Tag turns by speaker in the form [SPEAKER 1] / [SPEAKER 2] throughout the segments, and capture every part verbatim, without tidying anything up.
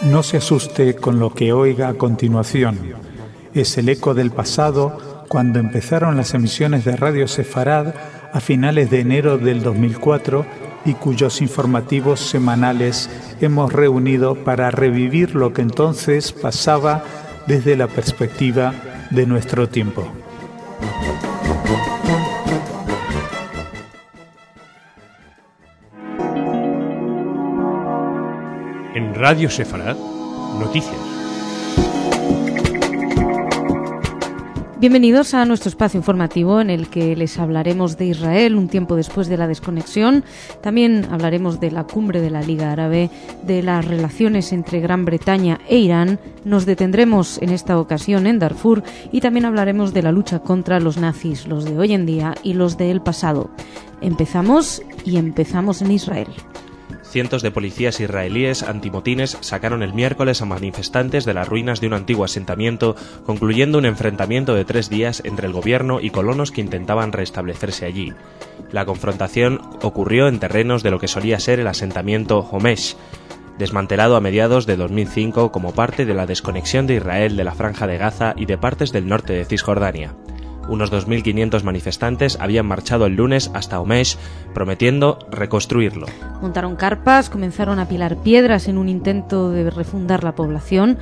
[SPEAKER 1] No se asuste con lo que oiga a continuación. Es el eco del pasado cuando empezaron las emisiones de Radio Sefarad a finales de enero del dos mil cuatro y cuyos informativos semanales hemos reunido para revivir lo que entonces pasaba desde la perspectiva de nuestro tiempo.
[SPEAKER 2] En Radio Sefarad, noticias.
[SPEAKER 3] Bienvenidos a nuestro espacio informativo en el que les hablaremos de Israel un tiempo después de la desconexión. También hablaremos de la cumbre de la Liga Árabe, de las relaciones entre Gran Bretaña e Irán. Nos detendremos en esta ocasión en Darfur y también hablaremos de la lucha contra los nazis, los de hoy en día y los del pasado. Empezamos y empezamos en Israel.
[SPEAKER 4] Cientos de policías israelíes antimotines sacaron el miércoles a manifestantes de las ruinas de un antiguo asentamiento, concluyendo un enfrentamiento de tres días entre el gobierno y colonos que intentaban restablecerse allí. La confrontación ocurrió en terrenos de lo que solía ser el asentamiento Homesh, desmantelado a mediados de dos mil cinco como parte de la desconexión de Israel de la Franja de Gaza y de partes del norte de Cisjordania. Unos dos mil quinientos manifestantes habían marchado el lunes hasta Homesh, prometiendo reconstruirlo.
[SPEAKER 3] Montaron carpas, comenzaron a apilar piedras en un intento de refundar la población.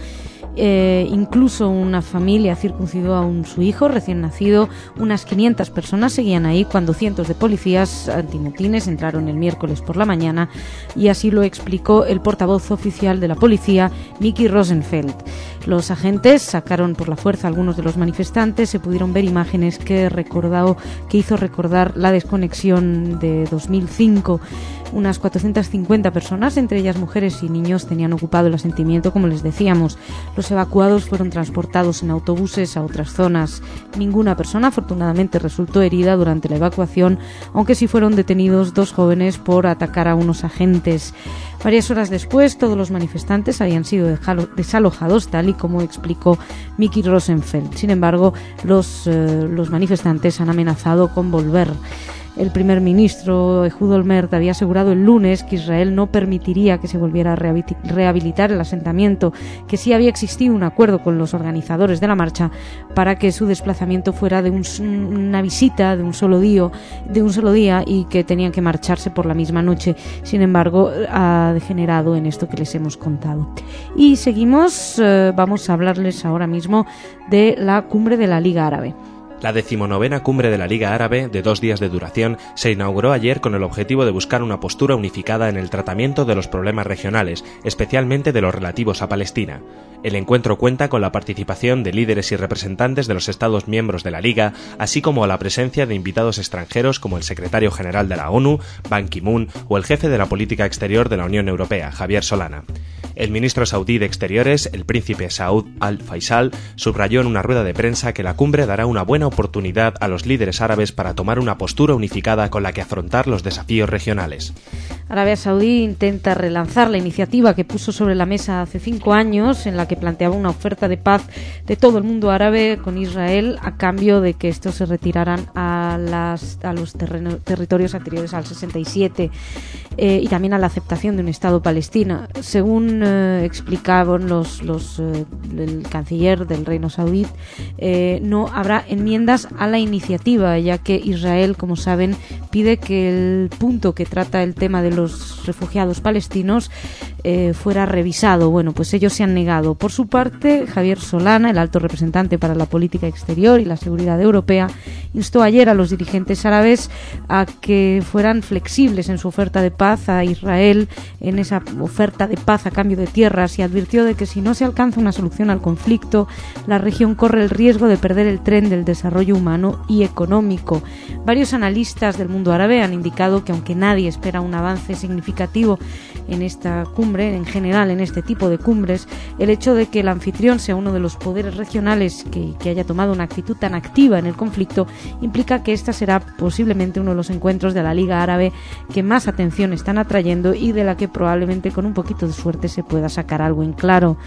[SPEAKER 3] Eh, incluso una familia circuncidó a un, su hijo recién nacido. Unas quinientas personas seguían ahí cuando cientos de policías antimotines entraron el miércoles por la mañana, y así lo explicó el portavoz oficial de la policía, Miki Rosenfeld. Los agentes sacaron por la fuerza a algunos de los manifestantes. Se pudieron ver imágenes que recordó, que hizo recordar la desconexión de dos mil cinco. Unas cuatrocientas cincuenta personas, entre ellas mujeres y niños, tenían ocupado el asentamiento, como les decíamos. Los evacuados fueron transportados en autobuses a otras zonas. Ninguna persona, afortunadamente, resultó herida durante la evacuación, aunque sí fueron detenidos dos jóvenes por atacar a unos agentes. Varias horas después, todos los manifestantes habían sido desalojados, tal y como explicó Miki Rosenfeld. Sin embargo, los, eh, los manifestantes han amenazado con volver. El primer ministro Ehud Olmert había asegurado el lunes que Israel no permitiría que se volviera a rehabilitar el asentamiento, que sí había existido un acuerdo con los organizadores de la marcha para que su desplazamiento fuera de un, una visita de un solo día, de un solo día y que tenían que marcharse por la misma noche. Sin embargo, ha degenerado en esto que les hemos contado. Y seguimos, eh, vamos a hablarles ahora mismo de la cumbre de la Liga Árabe.
[SPEAKER 4] La decimonovena cumbre de la Liga Árabe, de dos días de duración, se inauguró ayer con el objetivo de buscar una postura unificada en el tratamiento de los problemas regionales, especialmente de los relativos a Palestina. El encuentro cuenta con la participación de líderes y representantes de los Estados miembros de la Liga, así como la presencia de invitados extranjeros como el secretario general de la ONU, Ban Ki-moon, o el jefe de la política exterior de la Unión Europea, Javier Solana. El ministro saudí de Exteriores, el príncipe Saud al-Faisal, subrayó en una rueda de prensa que la cumbre dará una buena oportunidad a los líderes árabes para tomar una postura unificada con la que afrontar los desafíos regionales.
[SPEAKER 3] Arabia Saudí intenta relanzar la iniciativa que puso sobre la mesa hace cinco años, en la que planteaba una oferta de paz de todo el mundo árabe con Israel a cambio de que estos se retiraran a, las, a los terreno, territorios anteriores al sesenta y siete eh, y también a la aceptación de un Estado palestino. Según eh, explicaban los, los, eh, el canciller del Reino Saudí, eh, no habrá enmiendas a la iniciativa, ya que Israel, como saben, pide que el punto que trata el tema de los refugiados palestinos eh, fuera revisado. Bueno, pues ellos se han negado. Por su parte, Javier Solana, el alto representante para la política exterior y la seguridad europea, instó ayer a los dirigentes árabes a que fueran flexibles en su oferta de paz a Israel, en esa oferta de paz a cambio de tierras, y advirtió de que si no se alcanza una solución al conflicto, la región corre el riesgo de perder el tren del desarrollo humano y económico. Varios analistas del mundo árabe han indicado que, aunque nadie espera un avance significativo en esta cumbre, en general en este tipo de cumbres, el hecho de que el anfitrión sea uno de los poderes regionales que, que haya tomado una actitud tan activa en el conflicto implica que esta será posiblemente uno de los encuentros de la Liga Árabe que más atención están atrayendo y de la que probablemente con un poquito de suerte se pueda sacar algo en claro.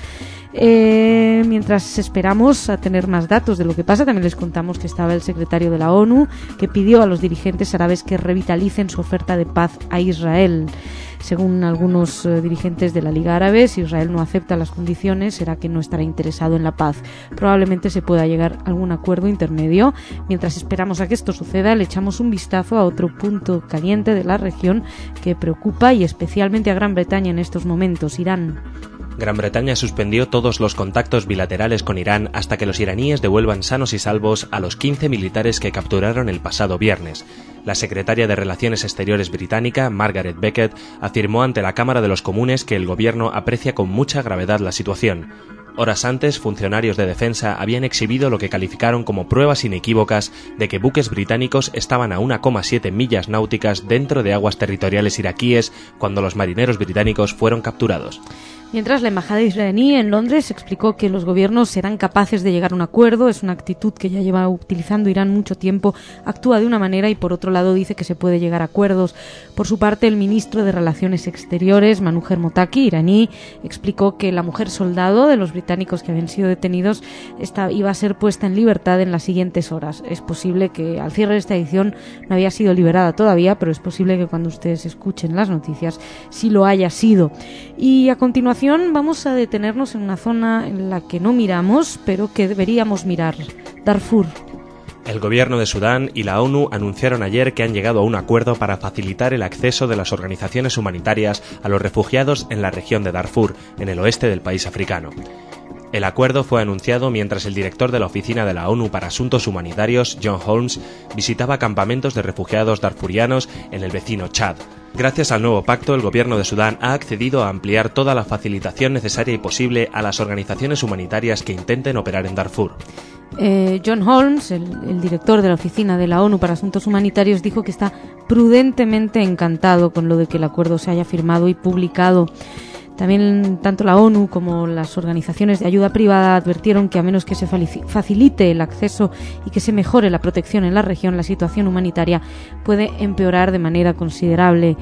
[SPEAKER 3] Eh, mientras esperamos a tener más datos de lo que pasa, también les contamos que estaba el secretario de la ONU, que pidió a los dirigentes árabes que revitalicen su oferta de paz a Israel. Según algunos eh, dirigentes de la Liga Árabe, si Israel no acepta las condiciones, será que no estará interesado en la paz. Probablemente se pueda llegar a algún acuerdo intermedio. Mientras esperamos a que esto suceda, le echamos un vistazo a otro punto caliente de la región que preocupa y especialmente a Gran Bretaña en estos momentos, Irán.
[SPEAKER 4] Gran Bretaña suspendió todos los contactos bilaterales con Irán hasta que los iraníes devuelvan sanos y salvos a los quince militares que capturaron el pasado viernes. La secretaria de Relaciones Exteriores británica, Margaret Beckett, afirmó ante la Cámara de los Comunes que el gobierno aprecia con mucha gravedad la situación. Horas antes, funcionarios de defensa habían exhibido lo que calificaron como pruebas inequívocas de que buques británicos estaban a una coma siete millas náuticas dentro de aguas territoriales iraquíes cuando los marineros británicos fueron capturados.
[SPEAKER 3] Mientras, la embajada israelí en Londres explicó que los gobiernos serán capaces de llegar a un acuerdo. Es una actitud que ya lleva utilizando Irán mucho tiempo, actúa de una manera y por otro lado dice que se puede llegar a acuerdos. Por su parte, el ministro de Relaciones Exteriores, Manuher Mottaki, iraní, explicó que la mujer soldado de los británicos que habían sido detenidos esta, iba a ser puesta en libertad en las siguientes horas. Es posible que al cierre de esta edición no había sido liberada todavía, pero es posible que cuando ustedes escuchen las noticias sí lo haya sido. Y a continuación vamos a detenernos en una zona en la que no miramos, pero que deberíamos mirar: Darfur.
[SPEAKER 4] El gobierno de Sudán y la ONU anunciaron ayer que han llegado a un acuerdo para facilitar el acceso de las organizaciones humanitarias a los refugiados en la región de Darfur, en el oeste del país africano. El acuerdo fue anunciado mientras el director de la Oficina de la ONU para Asuntos Humanitarios, John Holmes, visitaba campamentos de refugiados darfurianos en el vecino Chad. Gracias al nuevo pacto, el gobierno de Sudán ha accedido a ampliar toda la facilitación necesaria y posible a las organizaciones humanitarias que intenten operar en Darfur.
[SPEAKER 3] Eh, John Holmes, el, el director de la Oficina de la ONU para Asuntos Humanitarios, dijo que está prudentemente encantado con lo de que el acuerdo se haya firmado y publicado. También tanto la ONU como las organizaciones de ayuda privada advirtieron que a menos que se facilite el acceso y que se mejore la protección en la región, la situación humanitaria puede empeorar de manera considerable.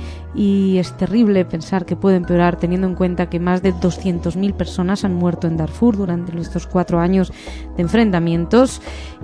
[SPEAKER 3] Y es terrible pensar que puede empeorar teniendo en cuenta que más de doscientas mil personas han muerto en Darfur durante estos cuatro años de enfrentamientos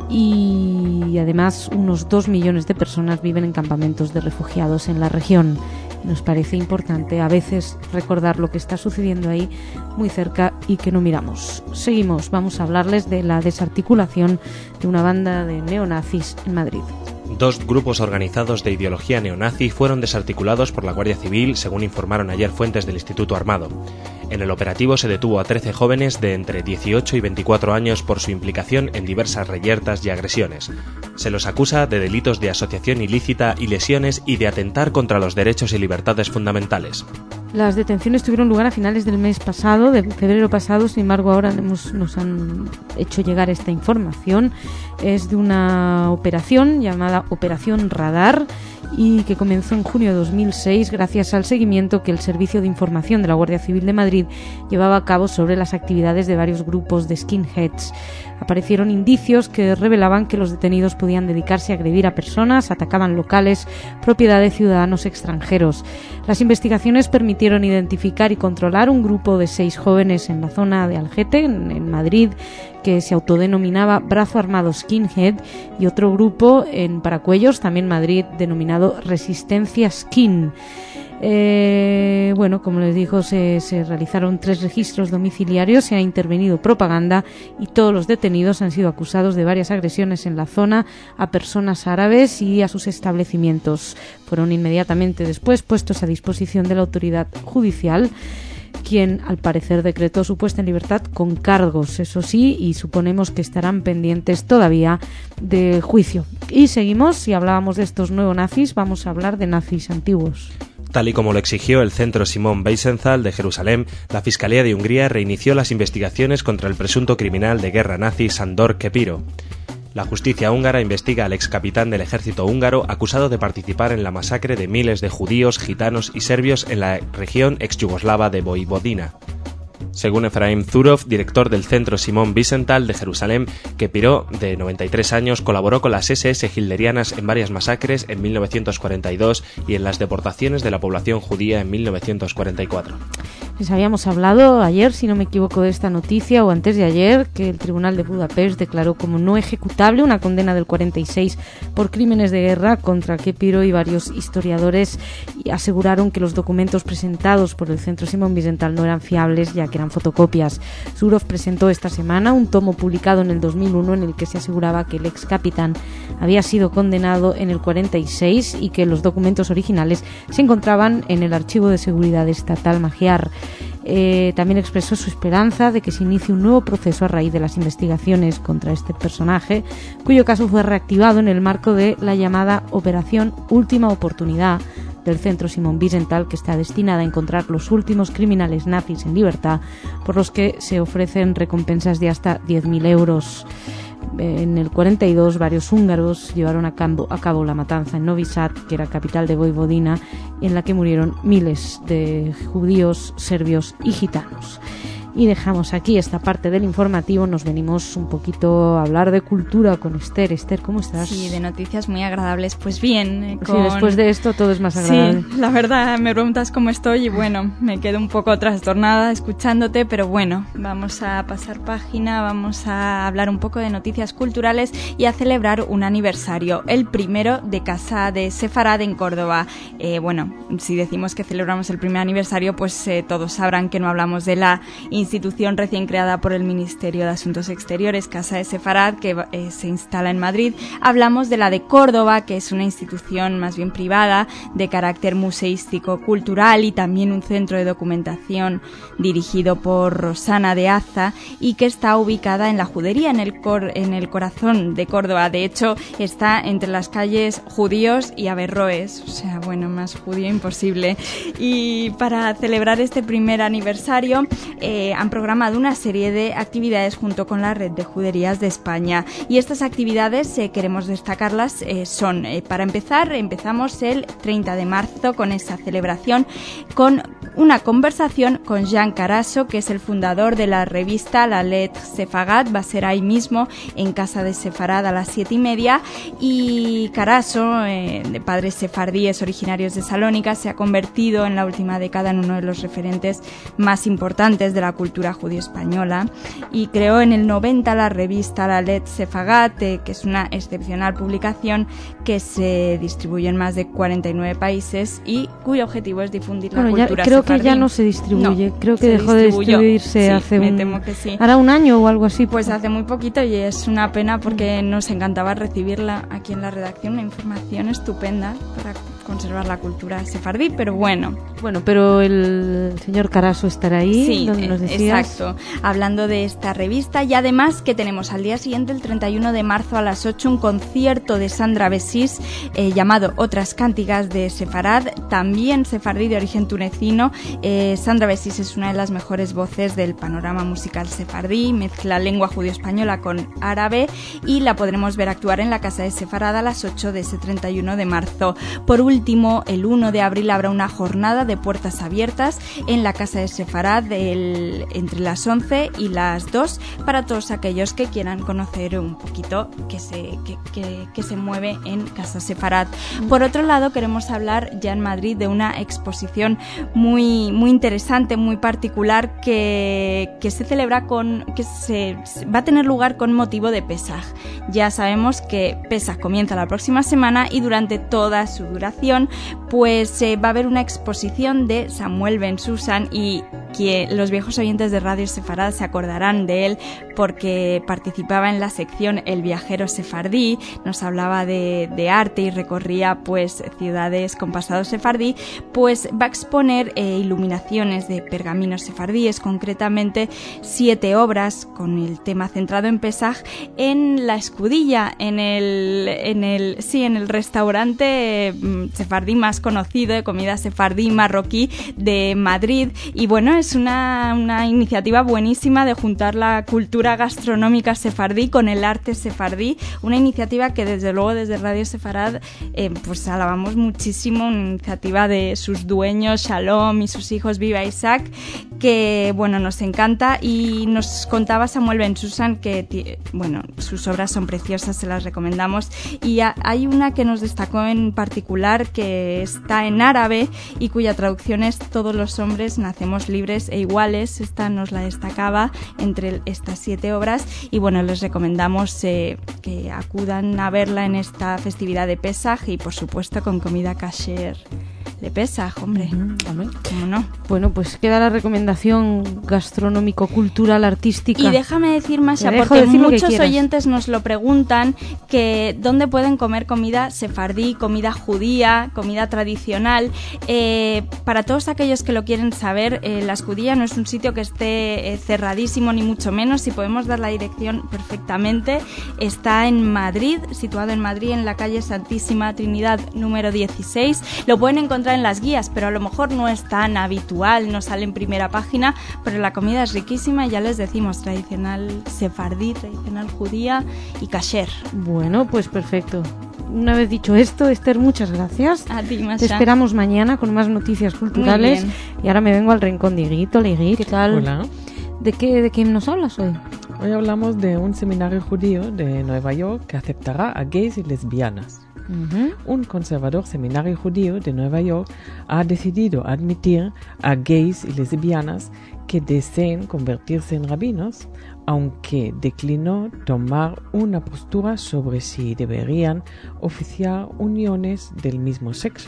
[SPEAKER 3] y además unos dos millones de personas viven en campamentos de refugiados en la región. Nos parece importante a veces recordar lo que está sucediendo ahí muy cerca y que no miramos. Seguimos, vamos a hablarles de la desarticulación de una banda de neonazis en Madrid.
[SPEAKER 4] Dos grupos organizados de ideología neonazi fueron desarticulados por la Guardia Civil, según informaron ayer fuentes del Instituto Armado. En el operativo se detuvo a trece jóvenes de entre dieciocho y veinticuatro años por su implicación en diversas reyertas y agresiones. Se los acusa de delitos de asociación ilícita y lesiones y de atentar contra los derechos y libertades fundamentales.
[SPEAKER 3] Las detenciones tuvieron lugar a finales del mes pasado, de febrero pasado, sin embargo ahora hemos, nos han hecho llegar esta información. Es de una operación llamada Operación Radar y que comenzó en junio de dos mil seis gracias al seguimiento que el Servicio de Información de la Guardia Civil de Madrid llevaba a cabo sobre las actividades de varios grupos de skinheads. Aparecieron indicios que revelaban que los detenidos podían dedicarse a agredir a personas, atacaban locales, propiedad de ciudadanos extranjeros. Las investigaciones permitieron identificar y controlar un grupo de seis jóvenes en la zona de Algete, en, en Madrid, que se autodenominaba Brazo Armado Skinhead, y otro grupo en Paracuellos, también Madrid, denominado Resistencia Skin. Eh, bueno, como les digo, se, se realizaron tres registros domiciliarios, se ha intervenido propaganda y todos los detenidos han sido acusados de varias agresiones en la zona a personas árabes y a sus establecimientos. Fueron inmediatamente después puestos a disposición de la autoridad judicial, quien al parecer decretó su puesta en libertad con cargos, eso sí, y suponemos que estarán pendientes todavía de juicio. Y seguimos, si hablábamos de estos neonazis, vamos a hablar de nazis antiguos.
[SPEAKER 4] Tal y como lo exigió el Centro Simón Wiesenthal de Jerusalén, la Fiscalía de Hungría reinició las investigaciones contra el presunto criminal de guerra nazi Sándor Kepiro. La justicia húngara investiga al ex capitán del ejército húngaro acusado de participar en la masacre de miles de judíos, gitanos y serbios en la región ex yugoslava de Voivodina. según Efraim Zurov, director del Centro Simón Wiesenthal de Jerusalén, que piró de noventa y tres años, colaboró con las ese ese hilderianas en varias masacres en mil novecientos cuarenta y dos y en las deportaciones de la población judía en mil novecientos cuarenta y cuatro.
[SPEAKER 3] Les habíamos hablado ayer, si no me equivoco, de esta noticia, o antes de ayer, que el Tribunal de Budapest declaró como no ejecutable una condena del cuarenta y seis por crímenes de guerra contra Kepiro, y varios historiadores aseguraron que los documentos presentados por el Centro Simón Wiesenthal no eran fiables, ya que eran fotocopias. Zurov presentó esta semana un tomo publicado en el dos mil uno en el que se aseguraba que el ex capitán había sido condenado en el cuarenta y seis y que los documentos originales se encontraban en el Archivo de Seguridad Estatal Magyar. Eh, también expresó su esperanza de que se inicie un nuevo proceso a raíz de las investigaciones contra este personaje, cuyo caso fue reactivado en el marco de la llamada Operación Última Oportunidad del Centro Simón Wiesenthal, que está destinada a encontrar los últimos criminales nazis en libertad, por los que se ofrecen recompensas de hasta diez mil euros. En el cuarenta y dos, varios húngaros llevaron a cabo, a cabo la matanza en Novi Sad, que era capital de Voivodina, en la que murieron miles de judíos, serbios y gitanos. Y dejamos aquí esta parte del informativo, nos venimos un poquito a hablar de cultura con Esther. Esther, ¿cómo estás?
[SPEAKER 5] Sí, de noticias muy agradables. Pues bien. Eh, con...
[SPEAKER 3] Sí, después de esto todo es más agradable.
[SPEAKER 5] Sí, la verdad, me preguntas cómo estoy y bueno, me quedo un poco trastornada escuchándote, pero bueno, vamos a pasar página, vamos a hablar un poco de noticias culturales y a celebrar un aniversario, el primero de Casa de Sefarad en Córdoba. Eh, bueno, si decimos que celebramos el primer aniversario, pues eh, todos sabrán que no hablamos de la institución recién creada por el Ministerio de Asuntos Exteriores, Casa de Sefarad, que eh, se instala en Madrid. Hablamos de la de Córdoba, que es una institución más bien privada, de carácter museístico cultural y también un centro de documentación dirigido por Rosana de Aza y que está ubicada en la Judería, en el, cor, en el corazón de Córdoba. De hecho, está entre las calles Judíos y Averroes, o sea, bueno, más judío imposible. Y para celebrar este primer aniversario, eh, han programado una serie de actividades junto con la Red de Juderías de España. Y estas actividades, eh, queremos destacarlas, eh, son, eh, para empezar, empezamos el treinta de marzo con esa celebración, con una conversación con Jean Carasso, que es el fundador de la revista La Lettre Sefagat. Va a ser ahí mismo, en Casa de Sefarad, a las siete y media. Y Carasso, eh, de padres sefardíes originarios de Salónica, se ha convertido en la última década en uno de los referentes más importantes de la cultura judío-española y creó en el noventa la revista La Lettre Sefagat, eh, que es una excepcional publicación que se distribuye en más de cuarenta y nueve países y cuyo objetivo es difundir la
[SPEAKER 3] bueno,
[SPEAKER 5] cultura
[SPEAKER 3] ya, creo
[SPEAKER 5] sefardí.
[SPEAKER 3] Que ya no se distribuye,
[SPEAKER 5] no,
[SPEAKER 3] creo que
[SPEAKER 5] se
[SPEAKER 3] dejó de distribuirse
[SPEAKER 5] sí,
[SPEAKER 3] hace
[SPEAKER 5] me
[SPEAKER 3] un...
[SPEAKER 5] temo que sí.
[SPEAKER 3] ¿Hará un año o algo así?
[SPEAKER 5] Pues hace muy poquito y es una pena porque nos encantaba recibirla aquí en la redacción, una información estupenda para conservar la cultura sefardí, pero bueno.
[SPEAKER 3] Bueno, pero el señor Carasso estará ahí,
[SPEAKER 5] sí,
[SPEAKER 3] donde nos decías.
[SPEAKER 5] Exacto, hablando de esta revista y además que tenemos al día siguiente, el treinta y uno de marzo a las ocho, un concierto de Sandra Besís eh, llamado Otras Cántigas de Sefarad, también sefardí de origen tunecino. Eh, Sandra Besís es una de las mejores voces del panorama musical sefardí, mezcla lengua judío-española con árabe y la podremos ver actuar en la Casa de Sefarad a las ocho de ese treinta y uno de marzo. Por último, el uno de abril habrá una jornada de puertas abiertas en la Casa de Sefarad el, entre las once y las dos para todos aquellos que quieran conocer un poquito qué se, que, que, que se mueve en Casa Sefarad. Por otro lado, queremos hablar ya en Madrid de una exposición muy, muy interesante, muy particular que, que se celebra con, que se va a tener lugar con motivo de Pesaj. Ya sabemos que Pesaj comienza la próxima semana y durante toda su duración pues eh, va a haber una exposición de Samuel Ben Susan y que los viejos oyentes de Radio Sefarad se acordarán de él porque participaba en la sección El Viajero Sefardí, nos hablaba de, de arte y recorría pues ciudades con pasado sefardí. Pues va a exponer eh, iluminaciones de pergaminos sefardíes, concretamente siete obras con el tema centrado en Pesaj en La Escudilla, en el, en el, sí, en el restaurante eh, sefardí más conocido de comida sefardí marroquí de Madrid. Y bueno, es una, una iniciativa buenísima de juntar la cultura gastronómica sefardí con el arte sefardí, una iniciativa que desde luego desde Radio Sefarad eh, pues alabamos muchísimo, una iniciativa de sus dueños Shalom y sus hijos Viva Isaac, que bueno, nos encanta, y nos contaba Samuel Ben Susan que bueno, sus obras son preciosas, se las recomendamos, y a, hay una que nos destacó en particular que está en árabe y cuya traducción es Todos los hombres nacemos libres e iguales. Esta nos la destacaba entre estas siete obras, y bueno, les recomendamos eh, que acudan a verla en esta festividad de Pesaj, y por supuesto con comida kasher de Pesaj, hombre.
[SPEAKER 3] Uh-huh.
[SPEAKER 5] ¿Cómo no?
[SPEAKER 3] Bueno, pues queda la recomendación gastronómico-cultural artística.
[SPEAKER 5] Y déjame decir, Masha, porque decir muchos oyentes nos lo preguntan, que dónde pueden comer comida sefardí, comida judía, comida tradicional. Eh, para todos aquellos que lo quieren saber, eh, La Escudilla no es un sitio que esté eh, cerradísimo, ni mucho menos. Si podemos dar la dirección perfectamente, está en Madrid, situado en Madrid, en la calle Santísima Trinidad número dieciséis. Lo pueden encontrar en las guías, pero a lo mejor no es tan habitual, no sale en primera página, pero la comida es riquísima, y ya les decimos, tradicional sefardí, tradicional judía y kasher.
[SPEAKER 3] Bueno, pues perfecto. Una vez dicho esto, Esther, muchas gracias.
[SPEAKER 5] A ti, Masha.
[SPEAKER 3] Te esperamos mañana con más noticias culturales. Y ahora me vengo al rincón de Higuito. Higuito, ¿qué tal?
[SPEAKER 6] Hola.
[SPEAKER 3] ¿De qué, ¿De qué nos hablas hoy?
[SPEAKER 6] Hoy hablamos de un seminario judío de Nueva York que aceptará a gays y lesbianas.
[SPEAKER 3] Uh-huh.
[SPEAKER 6] Un conservador seminario judío de Nueva York ha decidido admitir a gays y lesbianas que deseen convertirse en rabinos, aunque declinó tomar una postura sobre si deberían oficiar uniones del mismo sexo.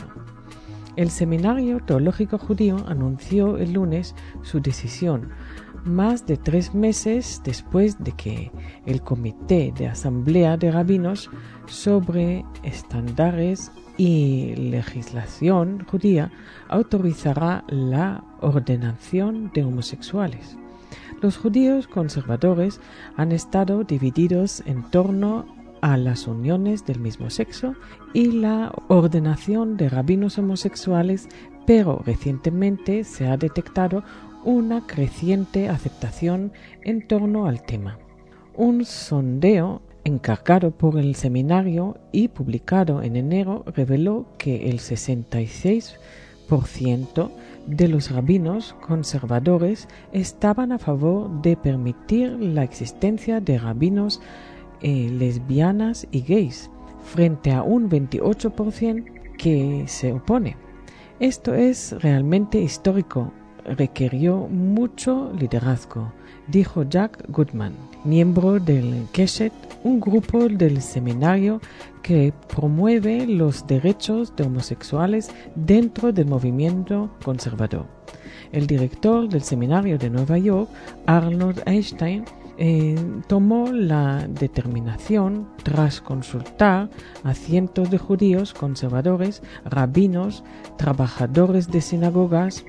[SPEAKER 6] El Seminario Teológico Judío anunció el lunes su decisión, más de tres meses después de que el Comité de Asamblea de Rabinos sobre Estándares y Legislación Judía autorizará la ordenación de homosexuales. Los judíos conservadores han estado divididos en torno a las uniones del mismo sexo y la ordenación de rabinos homosexuales, pero recientemente se ha detectado una creciente aceptación en torno al tema. Un sondeo encargado por el seminario y publicado en enero reveló que el sesenta y seis por ciento de los rabinos conservadores estaban a favor de permitir la existencia de rabinos eh, lesbianas y gays, frente a un veintiocho por ciento que se opone. Esto es realmente histórico. Requirió mucho liderazgo, dijo Jack Goodman, miembro del Keshet, un grupo del seminario que promueve los derechos de homosexuales dentro del movimiento conservador. El director del seminario de Nueva York, Arnold Einstein, eh, tomó la determinación tras consultar a cientos de judíos conservadores, rabinos, trabajadores de sinagogas,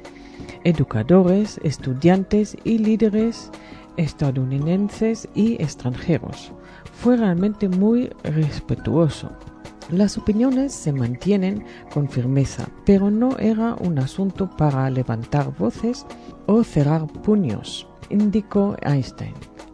[SPEAKER 6] educadores, estudiantes y líderes estadounidenses y extranjeros. Fue realmente muy respetuoso. Las opiniones se mantienen con firmeza, pero no era un asunto para levantar voces o cerrar puños, indicó Einstein.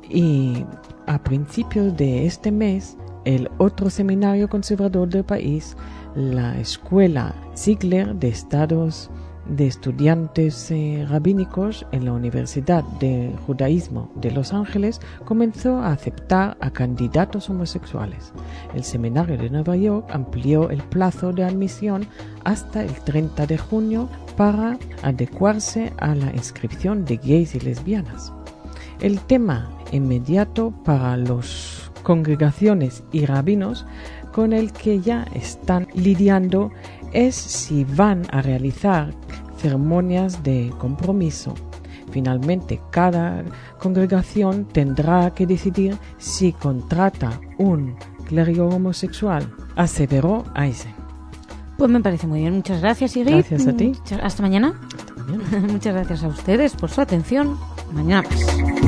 [SPEAKER 6] Y a principios de este mes, el otro seminario conservador del país, la Escuela Ziegler de Estados de Estudiantes eh, Rabínicos en la Universidad de Judaísmo de Los Ángeles, comenzó a aceptar a candidatos homosexuales. El Seminario de Nueva York amplió el plazo de admisión hasta el treinta de junio para adecuarse a la inscripción de gays y lesbianas. El tema inmediato para las congregaciones y rabinos con el que ya están lidiando es si van a realizar ceremonias de compromiso. Finalmente, cada congregación tendrá que decidir si contrata un clérigo homosexual, aseveró Eisen.
[SPEAKER 3] Pues me parece muy bien. Muchas gracias, Iggy.
[SPEAKER 6] Gracias a ti.
[SPEAKER 3] Hasta mañana.
[SPEAKER 6] Hasta mañana.
[SPEAKER 3] Muchas gracias a ustedes por su atención. Mañana más.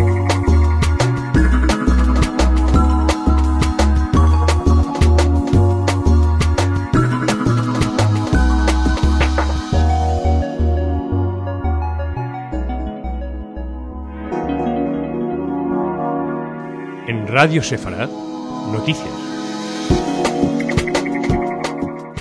[SPEAKER 2] En Radio Sefarad, noticias.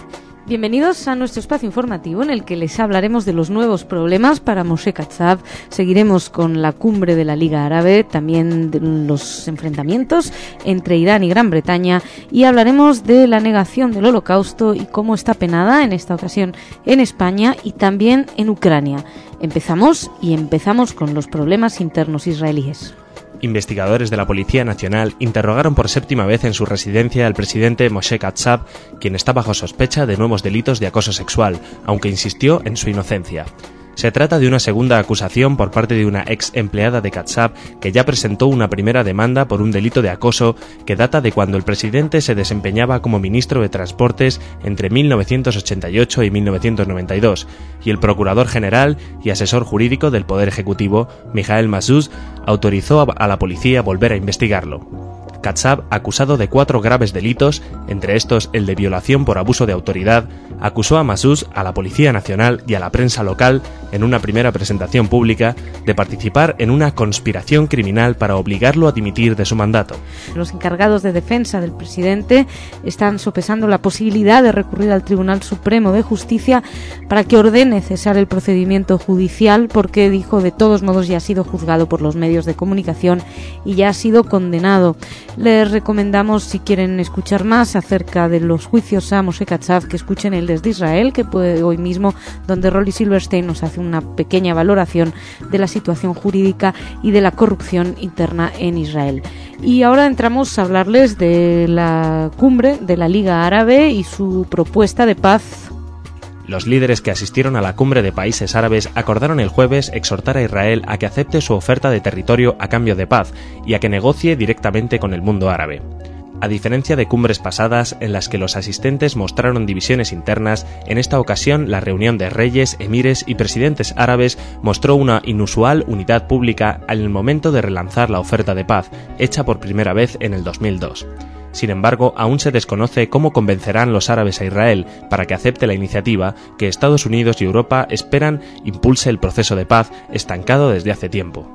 [SPEAKER 3] Bienvenidos a nuestro espacio informativo en el que les hablaremos de los nuevos problemas para Moshe Katsav. Seguiremos con la cumbre de la Liga Árabe, también de los enfrentamientos entre Irán y Gran Bretaña, y hablaremos de la negación del Holocausto y cómo está penada en esta ocasión en España y también en Ucrania. Empezamos y empezamos con los problemas internos israelíes.
[SPEAKER 4] Investigadores de la Policía Nacional interrogaron por séptima vez en su residencia al presidente Moshe Katsav, quien está bajo sospecha de nuevos delitos de acoso sexual, aunque insistió en su inocencia. Se trata de una segunda acusación por parte de una ex empleada de Katsav que ya presentó una primera demanda por un delito de acoso que data de cuando el presidente se desempeñaba como ministro de Transportes entre mil novecientos ochenta y ocho y mil novecientos noventa y dos, y el procurador general y asesor jurídico del Poder Ejecutivo, Mijael Mazuz, autorizó a la policía volver a investigarlo. Katsav, acusado de cuatro graves delitos, entre estos el de violación por abuso de autoridad, acusó a Mazuz, a la Policía Nacional y a la prensa local, en una primera presentación pública, de participar en una conspiración criminal para obligarlo a dimitir de su mandato.
[SPEAKER 3] Los encargados de defensa del presidente están sopesando la posibilidad de recurrir al Tribunal Supremo de Justicia para que ordene cesar el procedimiento judicial porque, dijo, de todos modos ya ha sido juzgado por los medios de comunicación y ya ha sido condenado. Les recomendamos, si quieren escuchar más acerca de los juicios a Moshe Katsav, que escuchen el desde Israel, que puede hoy mismo, donde Rolly Silverstein nos hace una pequeña valoración de la situación jurídica y de la corrupción interna en Israel. Y ahora entramos a hablarles de la cumbre de la Liga Árabe y su propuesta de paz.
[SPEAKER 4] Los líderes que asistieron a la cumbre de países árabes acordaron el jueves exhortar a Israel a que acepte su oferta de territorio a cambio de paz y a que negocie directamente con el mundo árabe. A diferencia de cumbres pasadas en las que los asistentes mostraron divisiones internas, en esta ocasión la reunión de reyes, emires y presidentes árabes mostró una inusual unidad pública en el momento de relanzar la oferta de paz, hecha por primera vez en el dos mil dos. Sin embargo, aún se desconoce cómo convencerán los árabes a Israel para que acepte la iniciativa que Estados Unidos y Europa esperan impulse el proceso de paz estancado desde hace tiempo.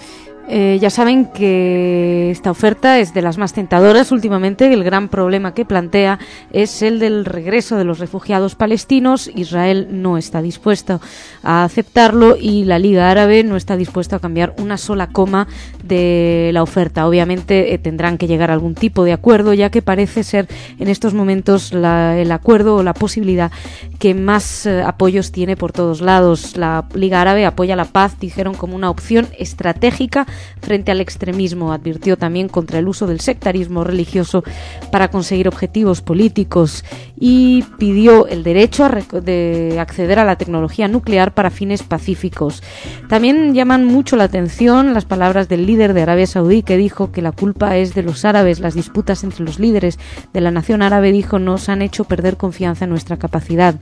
[SPEAKER 3] Eh, ya saben que esta oferta es de las más tentadoras últimamente. El gran problema que plantea es el del regreso de los refugiados palestinos. Israel no está dispuesto a aceptarlo y la Liga Árabe no está dispuesta a cambiar una sola coma de la oferta. Obviamente eh, tendrán que llegar a algún tipo de acuerdo, ya que parece ser en estos momentos la, el acuerdo o la posibilidad que más eh, apoyos tiene por todos lados. La Liga Árabe apoya la paz, dijeron, como una opción estratégica frente al extremismo. Advirtió también contra el uso del sectarismo religioso para conseguir objetivos políticos y pidió el derecho a de acceder a la tecnología nuclear para fines pacíficos. También llaman mucho la atención las palabras del líder de Arabia Saudí, que dijo que la culpa es de los árabes. Las disputas entre los líderes de la nación árabe, dijo, nos han hecho perder confianza en nuestra capacidad.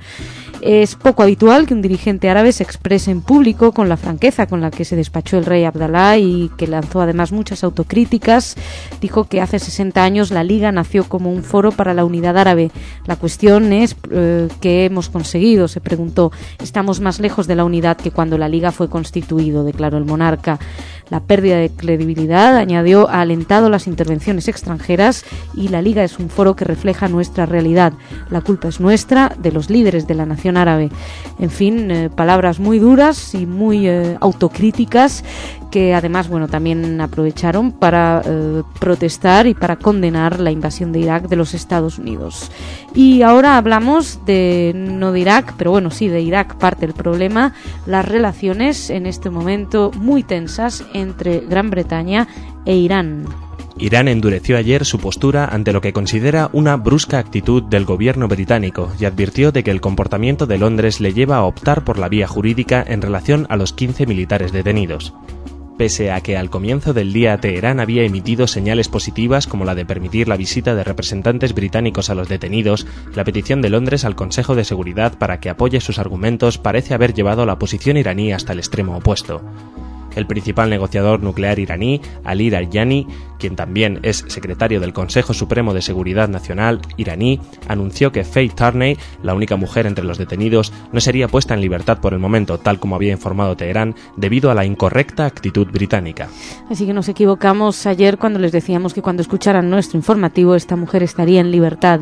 [SPEAKER 3] Es poco habitual que un dirigente árabe se exprese en público con la franqueza con la que se despachó el rey Abdalá y que lanzó además muchas autocríticas. Dijo que hace sesenta años la Liga nació como un foro para la unidad árabe. La cuestión es eh, ¿qué hemos conseguido?, se preguntó. Estamos más lejos de la unidad que cuando la Liga fue constituido, declaró el monarca. La pérdida de credibilidad, añadió, ha alentado las intervenciones extranjeras y la Liga es un foro que refleja nuestra realidad. La culpa es nuestra, de los líderes de la nación árabe. En fin, eh, palabras muy duras y muy eh, autocríticas que además, bueno, también aprovecharon para eh, protestar y para condenar la invasión de Irak de los Estados Unidos. Y ahora hablamos de, no de Irak, pero bueno, sí, de Irak parte el problema, las relaciones en este momento muy tensas entre Gran Bretaña e Irán.
[SPEAKER 4] Irán endureció ayer su postura ante lo que considera una brusca actitud del gobierno británico y advirtió de que el comportamiento de Londres le lleva a optar por la vía jurídica en relación a los quince militares detenidos. Pese a que al comienzo del día Teherán había emitido señales positivas como la de permitir la visita de representantes británicos a los detenidos, la petición de Londres al Consejo de Seguridad para que apoye sus argumentos parece haber llevado a la posición iraní hasta el extremo opuesto. El principal negociador nuclear iraní, Ali Larijani, quien también es secretario del Consejo Supremo de Seguridad Nacional iraní, anunció que Faye Tarney, la única mujer entre los detenidos, no sería puesta en libertad por el momento, tal como había informado Teherán, debido a la incorrecta actitud británica.
[SPEAKER 3] Así que nos equivocamos ayer cuando les decíamos que cuando escucharan nuestro informativo esta mujer estaría en libertad.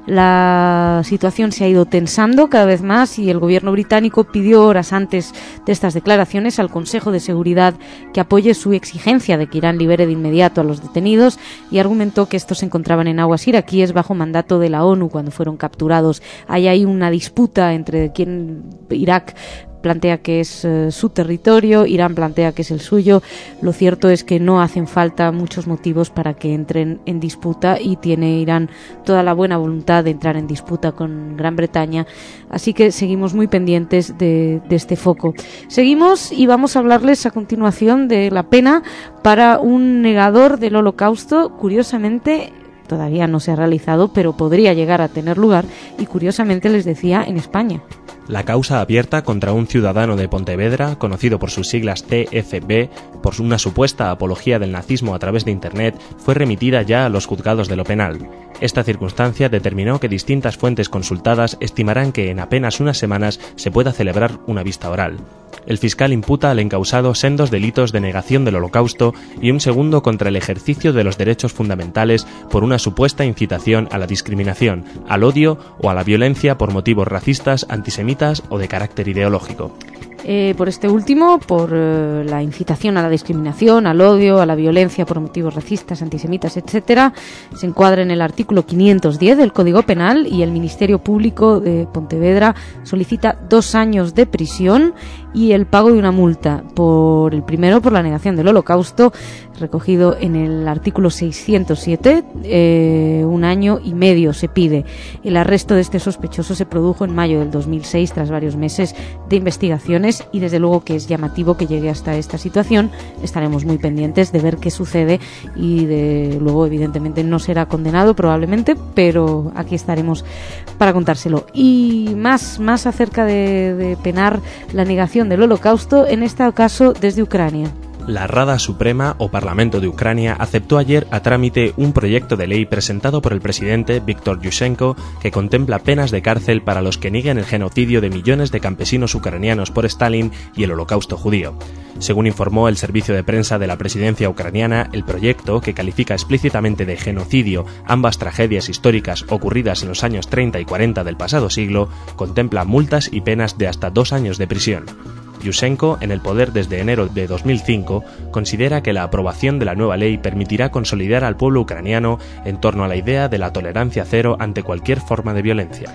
[SPEAKER 3] La situación se ha ido tensando cada vez más y el gobierno británico pidió horas antes de estas declaraciones al Consejo de Seguridad que apoye su exigencia de que Irán libere de inmediato a los detenidos y argumentó que estos se encontraban en aguas iraquíes bajo mandato de la ONU cuando fueron capturados. Hay ahí una disputa entre quién Irak plantea que es uh, su territorio, Irán plantea que es el suyo. Lo cierto es que no hacen falta muchos motivos para que entren en disputa y tiene Irán toda la buena voluntad de entrar en disputa con Gran Bretaña. Así que seguimos muy pendientes de, de este foco. Seguimos y vamos a hablarles a continuación de la pena para un negador del Holocausto. Curiosamente, todavía no se ha realizado, pero podría llegar a tener lugar y curiosamente les decía en España.
[SPEAKER 4] La causa abierta contra un ciudadano de Pontevedra, conocido por sus siglas T F B, por una supuesta apología del nazismo a través de Internet, fue remitida ya a los juzgados de lo penal. Esta circunstancia determinó que distintas fuentes consultadas estimarán que en apenas unas semanas se pueda celebrar una vista oral. El fiscal imputa al encausado sendos delitos de negación del Holocausto y un segundo contra el ejercicio de los derechos fundamentales por una supuesta incitación a la discriminación, al odio o a la violencia por motivos racistas, antisemitas o de carácter ideológico.
[SPEAKER 3] Eh, por este último, por eh, la incitación a la discriminación, al odio, a la violencia por motivos racistas, antisemitas, etcétera, se encuadra en el artículo quinientos diez del Código Penal y el Ministerio Público de Pontevedra solicita dos años de prisión y el pago de una multa. Por el primero, por la negación del Holocausto, recogido en el artículo seiscientos siete, eh, un año y medio se pide. El arresto de este sospechoso se produjo en mayo del dos mil seis tras varios meses de investigaciones y desde luego que es llamativo que llegue hasta esta situación. Estaremos muy pendientes de ver qué sucede y de luego evidentemente no será condenado probablemente, pero aquí estaremos para contárselo. Y más, más acerca de, de penar la negación del Holocausto, en este caso desde Ucrania.
[SPEAKER 4] La Rada Suprema o Parlamento de Ucrania aceptó ayer a trámite un proyecto de ley presentado por el presidente Viktor Yushchenko que contempla penas de cárcel para los que nieguen el genocidio de millones de campesinos ucranianos por Stalin y el Holocausto judío. Según informó el servicio de prensa de la presidencia ucraniana, el proyecto, que califica explícitamente de genocidio ambas tragedias históricas ocurridas en los años treinta y cuarenta del pasado siglo, contempla multas y penas de hasta dos años de prisión. Yushchenko, en el poder desde enero de dos mil cinco, considera que la aprobación de la nueva ley permitirá consolidar al pueblo ucraniano en torno a la idea de la tolerancia cero ante cualquier forma de violencia.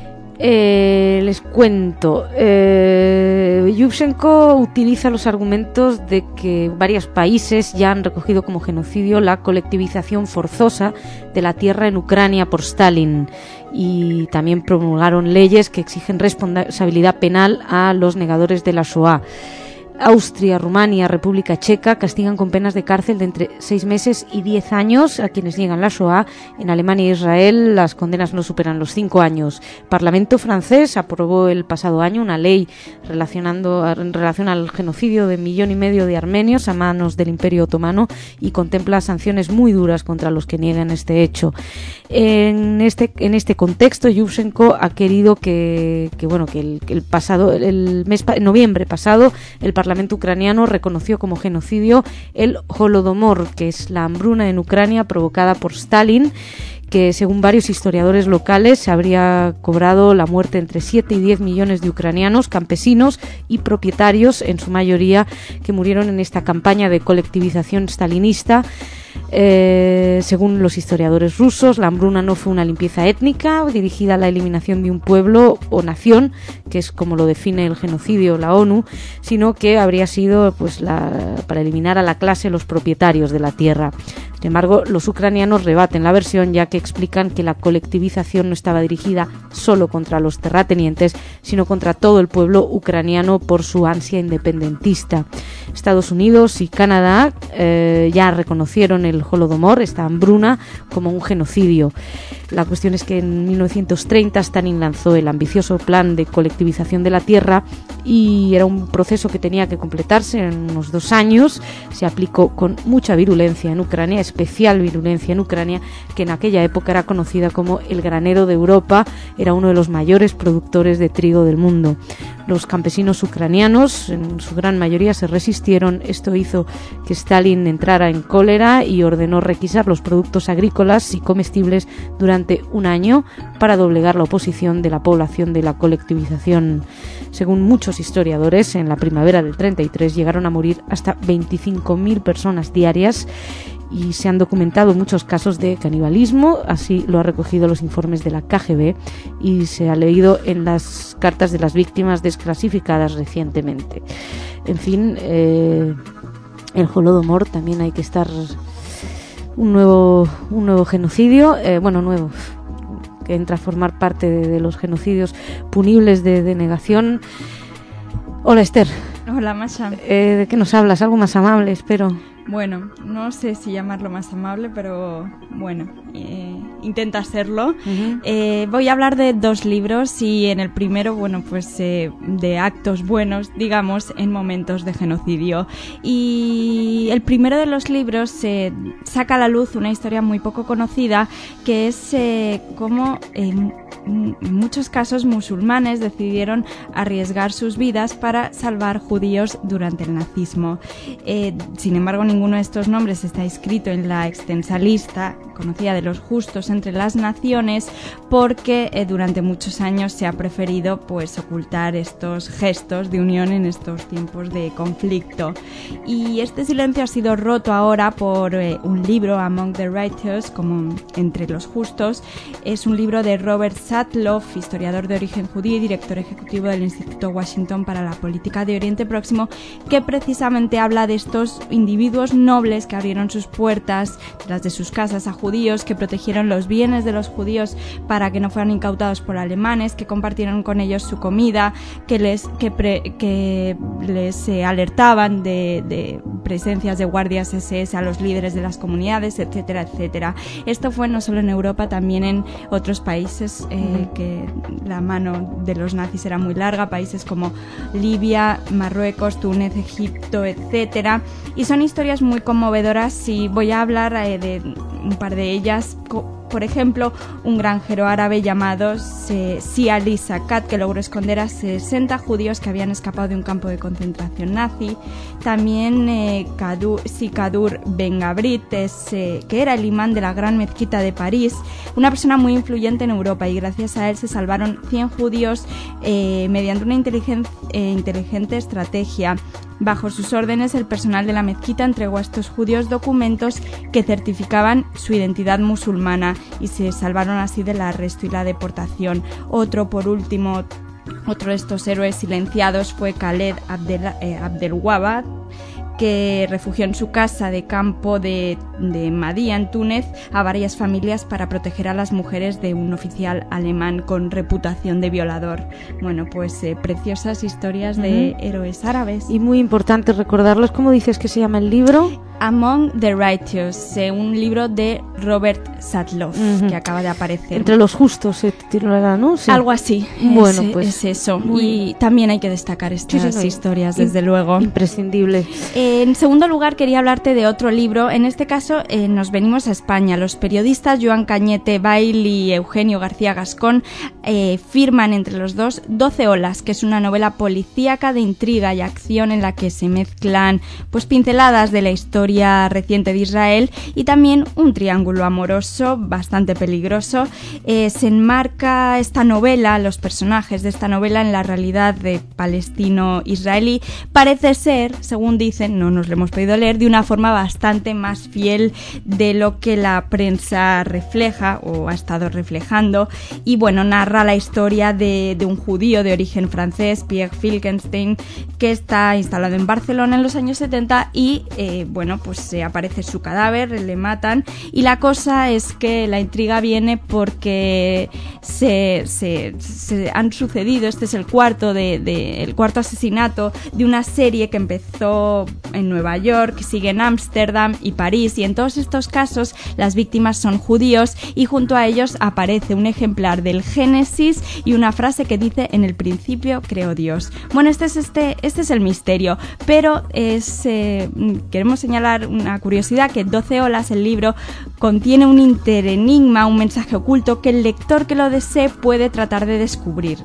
[SPEAKER 3] Eh, les cuento, eh, Yushchenko utiliza los argumentos de que varios países ya han recogido como genocidio la colectivización forzosa de la tierra en Ucrania por Stalin y también promulgaron leyes que exigen responsabilidad penal a los negadores de la Shoah. Austria, Rumania, República Checa castigan con penas de cárcel de entre seis meses y diez años a quienes niegan la Shoah. En Alemania e Israel las condenas no superan los cinco años. El Parlamento francés aprobó el pasado año una ley relacionando en relación al genocidio de millón y medio de armenios a manos del Imperio Otomano y contempla sanciones muy duras contra los que niegan este hecho. En este en este contexto, Yushchenko ha querido que, que bueno que el, que el pasado el mes en noviembre pasado el Parlamento ucraniano reconoció como genocidio el Holodomor, que es la hambruna en Ucrania provocada por Stalin, que según varios historiadores locales se habría cobrado la muerte entre siete y diez millones de ucranianos, campesinos y propietarios, en su mayoría, que murieron en esta campaña de colectivización stalinista. Eh, según los historiadores rusos, la hambruna no fue una limpieza étnica dirigida a la eliminación de un pueblo o nación, que es como lo define el genocidio la ONU, sino que habría sido pues la, para eliminar a la clase, los propietarios de la tierra. Sin embargo, los ucranianos rebaten la versión, ya que explican que la colectivización no estaba dirigida solo contra los terratenientes, sino contra todo el pueblo ucraniano por su ansia independentista. Estados Unidos y Canadá eh, ya reconocieron el Holodomor, esta hambruna, como un genocidio. La cuestión es que en mil novecientos treinta Stalin lanzó el ambicioso plan de colectivización de la tierra y era un proceso que tenía que completarse en unos dos años. Se aplicó con mucha virulencia en Ucrania, especial virulencia en Ucrania, que en aquella época era conocida como el granero de Europa, era uno de los mayores productores de trigo del mundo. Los campesinos ucranianos, en su gran mayoría, se resistieron. Esto hizo que Stalin entrara en cólera y ordenó requisar los productos agrícolas y comestibles durante un año para doblegar la oposición de la población de la colectivización. Según muchos historiadores, en la primavera del treinta y tres llegaron a morir hasta veinticinco mil personas diarias y se han documentado muchos casos de canibalismo, así lo ha recogido los informes de la K G B y se ha leído en las cartas de las víctimas desclasificadas recientemente. En fin, eh, el Holodomor también hay que estar un nuevo, un nuevo genocidio, eh, bueno, nuevo, que entra a formar parte de, de los genocidios punibles de denegación. Hola, Esther.
[SPEAKER 5] Hola, Masha.
[SPEAKER 3] Eh, ¿De qué nos hablas? Algo más amable, espero.
[SPEAKER 5] Bueno, no sé si llamarlo más amable, pero bueno, eh, intenta serlo. Uh-huh. Eh, voy a hablar de dos libros y en el primero, bueno, pues eh, de actos buenos, digamos, en momentos de genocidio. Y el primero de los libros eh, saca a la luz una historia muy poco conocida, que es eh, cómo en muchos casos musulmanes decidieron arriesgar sus vidas para salvar judíos durante el nazismo. Eh, sin embargo, ninguno de estos nombres está escrito en la extensa lista conocida de los justos entre las naciones, porque eh, durante muchos años se ha preferido pues ocultar estos gestos de unión en estos tiempos de conflicto. Y este silencio ha sido roto ahora por eh, un libro, Among the Righteous, como Entre los Justos. Es un libro de Robert Satloff, historiador de origen judío y director ejecutivo del Instituto Washington para la Política de Oriente Próximo, que precisamente habla de estos individuos nobles que abrieron sus puertas tras de sus casas a judíos, que protegieron los bienes de los judíos para que no fueran incautados por alemanes, que compartieron con ellos su comida, que les que, pre, que les eh, alertaban de, de presencias de guardias ese ese a los líderes de las comunidades, etcétera, etcétera. Esto fue no solo en Europa, también en otros países eh, que la mano de los nazis era muy larga, países como Libia, Marruecos, Túnez, Egipto, etcétera. Y son historias muy conmovedoras y voy a hablar eh, de un par de ellas. Por ejemplo, un granjero árabe llamado Si Ali Sakat, que logró esconder a sesenta judíos que habían escapado de un campo de concentración nazi. También eh, Kadur, Si Kadur Ben Gabrit, es, eh, que era el imán de la gran mezquita de París, una persona muy influyente en Europa, y gracias a él se salvaron cien judíos eh, mediante una inteligente, eh, inteligente estrategia. Bajo sus órdenes, el personal de la mezquita entregó a estos judíos documentos que certificaban su identidad musulmana y se salvaron así del arresto y la deportación. Otro, por último, otro de estos héroes silenciados fue Khaled Abdel, eh, Abdelwahab, que refugió en su casa de campo de, de Madía, en Túnez, a varias familias para proteger a las mujeres de un oficial alemán con reputación de violador. Bueno, pues eh, preciosas historias de uh-huh. héroes árabes.
[SPEAKER 3] Y muy importante recordarlos. ¿Cómo dices que se llama el libro?
[SPEAKER 5] Among the Righteous, eh, un libro de Robert Satloff, uh-huh. que acaba de aparecer.
[SPEAKER 3] Entre los justos se titulará, ¿no? Sí.
[SPEAKER 5] Algo así.
[SPEAKER 3] Bueno,
[SPEAKER 5] es,
[SPEAKER 3] pues
[SPEAKER 5] es eso.
[SPEAKER 3] Muy...
[SPEAKER 5] Y también hay que destacar estas sí, sí, no,
[SPEAKER 3] historias,
[SPEAKER 5] desde
[SPEAKER 3] in-
[SPEAKER 5] luego.
[SPEAKER 3] Imprescindible.
[SPEAKER 5] Eh, en segundo lugar, quería hablarte de otro libro. En este caso, eh, nos venimos a España. Los periodistas Joan Cañete Bail y Eugenio García Gascón eh, firman entre los dos Doce olas, que es una novela policíaca de intriga y acción en la que se mezclan pues pinceladas de la historia reciente de Israel y también un triángulo amoroso bastante peligroso. Eh, se enmarca esta novela, los personajes de esta novela, en la realidad de palestino-israelí. Parece ser, según dicen, no nos lo hemos podido leer, de una forma bastante más fiel de lo que la prensa refleja o ha estado reflejando. Y bueno, narra la historia de, de un judío de origen francés, Pierre Filkenstein, que está instalado en Barcelona en los años setenta y eh, bueno, pues eh, aparece su cadáver, le matan, y la cosa es que la intriga viene porque se, se, se han sucedido, este es el cuarto, de, de, el cuarto asesinato de una serie que empezó en Nueva York, sigue en Ámsterdam y París, y en todos estos casos las víctimas son judíos y junto a ellos aparece un ejemplar del Génesis y una frase que dice: en el principio creó Dios. Bueno, este es, este, este es el misterio, pero es, eh, queremos señalar una curiosidad, que doce olas, el libro, contiene un interenigma, un mensaje oculto que el lector que lo desee puede tratar de descubrir.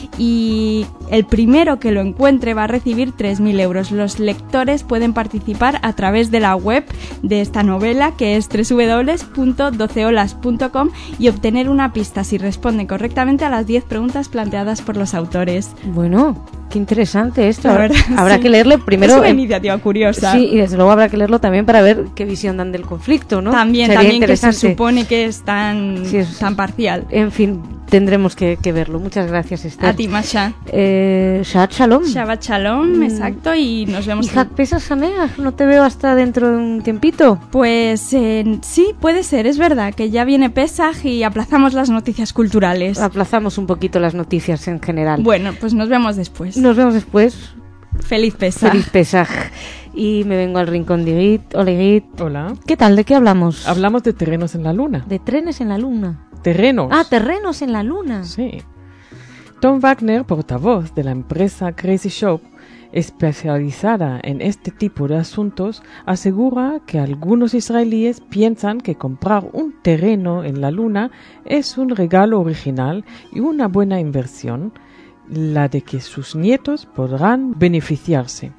[SPEAKER 5] Y el primero que lo encuentre va a recibir tres mil euros. Los lectores pueden participar a través de la web de esta novela, que es doble u doble u doble u punto doce olas punto com, y obtener una pista si responden correctamente a las diez preguntas planteadas por los autores.
[SPEAKER 3] Bueno, qué interesante esto.
[SPEAKER 5] La verdad,
[SPEAKER 3] habrá
[SPEAKER 5] sí.
[SPEAKER 3] que leerlo primero.
[SPEAKER 5] Es una
[SPEAKER 3] en...
[SPEAKER 5] iniciativa curiosa.
[SPEAKER 3] Sí, y desde luego habrá que leerlo también para ver qué visión dan del conflicto, ¿no?
[SPEAKER 5] También,
[SPEAKER 3] Sería
[SPEAKER 5] también que
[SPEAKER 3] interesante.
[SPEAKER 5] se supone que es tan,
[SPEAKER 3] Sí, es-
[SPEAKER 5] tan parcial.
[SPEAKER 3] En fin, tendremos que, que verlo. Muchas gracias, Esther.
[SPEAKER 5] A ti, Masha.
[SPEAKER 3] Eh, Shabbat Shalom.
[SPEAKER 5] Shabbat Shalom,
[SPEAKER 3] Mm.
[SPEAKER 5] exacto, y nos vemos.
[SPEAKER 3] ¿Y Hak Pesach Sameach? ¿No te veo hasta dentro de un tiempito?
[SPEAKER 5] Pues eh, sí, puede ser, es verdad, que ya viene Pesaj y aplazamos las noticias culturales.
[SPEAKER 3] Aplazamos un poquito las noticias en general.
[SPEAKER 5] Bueno, pues nos vemos después.
[SPEAKER 3] Nos vemos después.
[SPEAKER 5] Feliz Pesaj.
[SPEAKER 3] Feliz Pesaj. Y me vengo al rincón de Igit. Hola, Igit.
[SPEAKER 6] Hola.
[SPEAKER 3] ¿Qué tal? ¿De qué hablamos?
[SPEAKER 6] Hablamos de terrenos en la luna.
[SPEAKER 3] De trenes en la luna.
[SPEAKER 6] Terrenos.
[SPEAKER 3] Ah, terrenos en la luna.
[SPEAKER 6] Sí. Tom Wagner, portavoz de la empresa Crazy Shop, especializada en este tipo de asuntos, asegura que algunos israelíes piensan que comprar un terreno en la luna es un regalo original y una buena inversión, la de que sus nietos podrán beneficiarse.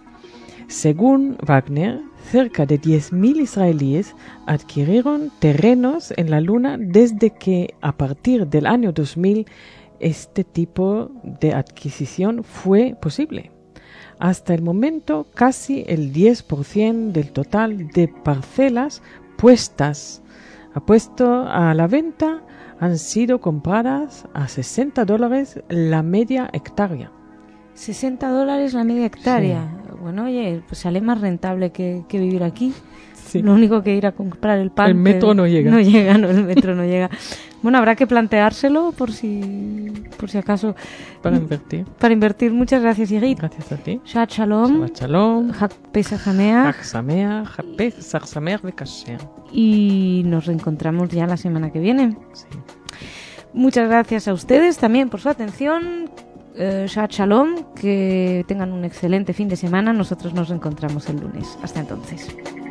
[SPEAKER 6] Según Wagner, cerca de diez mil israelíes adquirieron terrenos en la luna desde que, a partir del año dos mil, este tipo de adquisición fue posible. Hasta el momento, casi el diez por ciento del total de parcelas puestas a puesto a la venta han sido compradas a sesenta dólares la media hectárea.
[SPEAKER 3] sesenta dólares la media hectárea. Bueno, oye, pues sale más rentable que, que vivir aquí.
[SPEAKER 6] Sí.
[SPEAKER 3] Lo único que ir a comprar el pan.
[SPEAKER 6] El metro
[SPEAKER 3] que-
[SPEAKER 6] no llega.
[SPEAKER 3] No llega, no, el metro no llega. Bueno, habrá que planteárselo por si, por si acaso.
[SPEAKER 6] Para invertir.
[SPEAKER 3] Para invertir. Muchas gracias, Igit.
[SPEAKER 6] Gracias a ti.
[SPEAKER 3] Shabbat Shalom.
[SPEAKER 6] Shabbat Shalom.
[SPEAKER 3] Hak Pesach Sameach.
[SPEAKER 6] Chag Sameach, Chag Pesach Sameach v'Kasher.
[SPEAKER 3] Y nos reencontramos ya la semana que viene.
[SPEAKER 6] Sí.
[SPEAKER 3] Muchas gracias a ustedes también por su atención. Eh, Shabbat Shalom. Que tengan un excelente fin de semana. Nosotros nos reencontramos el lunes. Hasta entonces.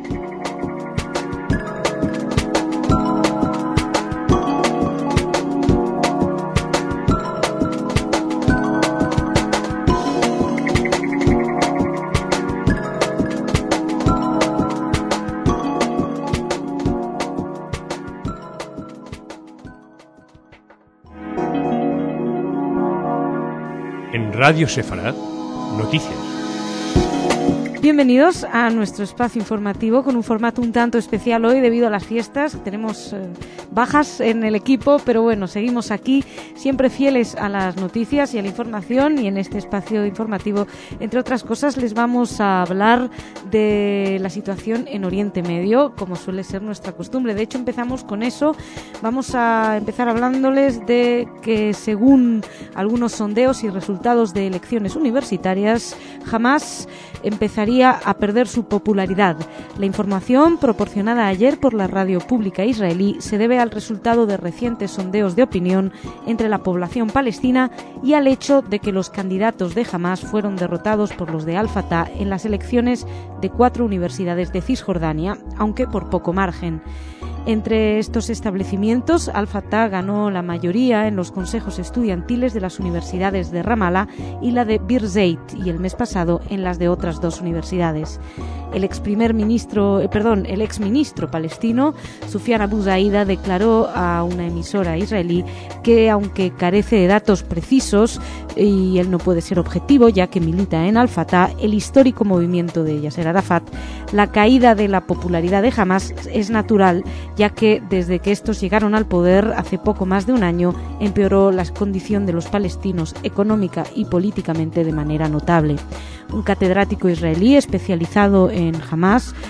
[SPEAKER 2] En Radio Sefarad, noticias.
[SPEAKER 3] Bienvenidos a nuestro espacio informativo con un formato un tanto especial hoy debido a las fiestas. Tenemos eh, bajas en el equipo, pero bueno, seguimos aquí siempre fieles a las noticias y a la información, y en este espacio informativo, entre otras cosas, les vamos a hablar de la situación en Oriente Medio, como suele ser nuestra costumbre. De hecho, empezamos con eso. Vamos a empezar hablándoles de que, según algunos sondeos y resultados de elecciones universitarias, Hamás empezaría a perder su popularidad. La información proporcionada ayer por la radio pública israelí se debe al resultado de recientes sondeos de opinión entre la población palestina y al hecho de que los candidatos de Hamás fueron derrotados por los de Al-Fatah en las elecciones de cuatro universidades de Cisjordania, aunque por poco margen. Entre estos establecimientos, Al-Fatah ganó la mayoría en los consejos estudiantiles de las universidades de Ramallah y la de Birzeit, y el mes pasado en las de otras dos universidades. El ex primer ministro, eh, perdón, el ex ministro palestino Sufyan Abu Zaida declaró a una emisora israelí que, aunque carece de datos precisos y él no puede ser objetivo ya que milita en Al-Fatah, el histórico movimiento de Yasser Arafat, la caída de la popularidad de Hamás es natural, ya que desde que estos llegaron al poder hace poco más de un año empeoró la condición de los palestinos económica y políticamente de manera notable. Un catedrático israelí especializado en Hamás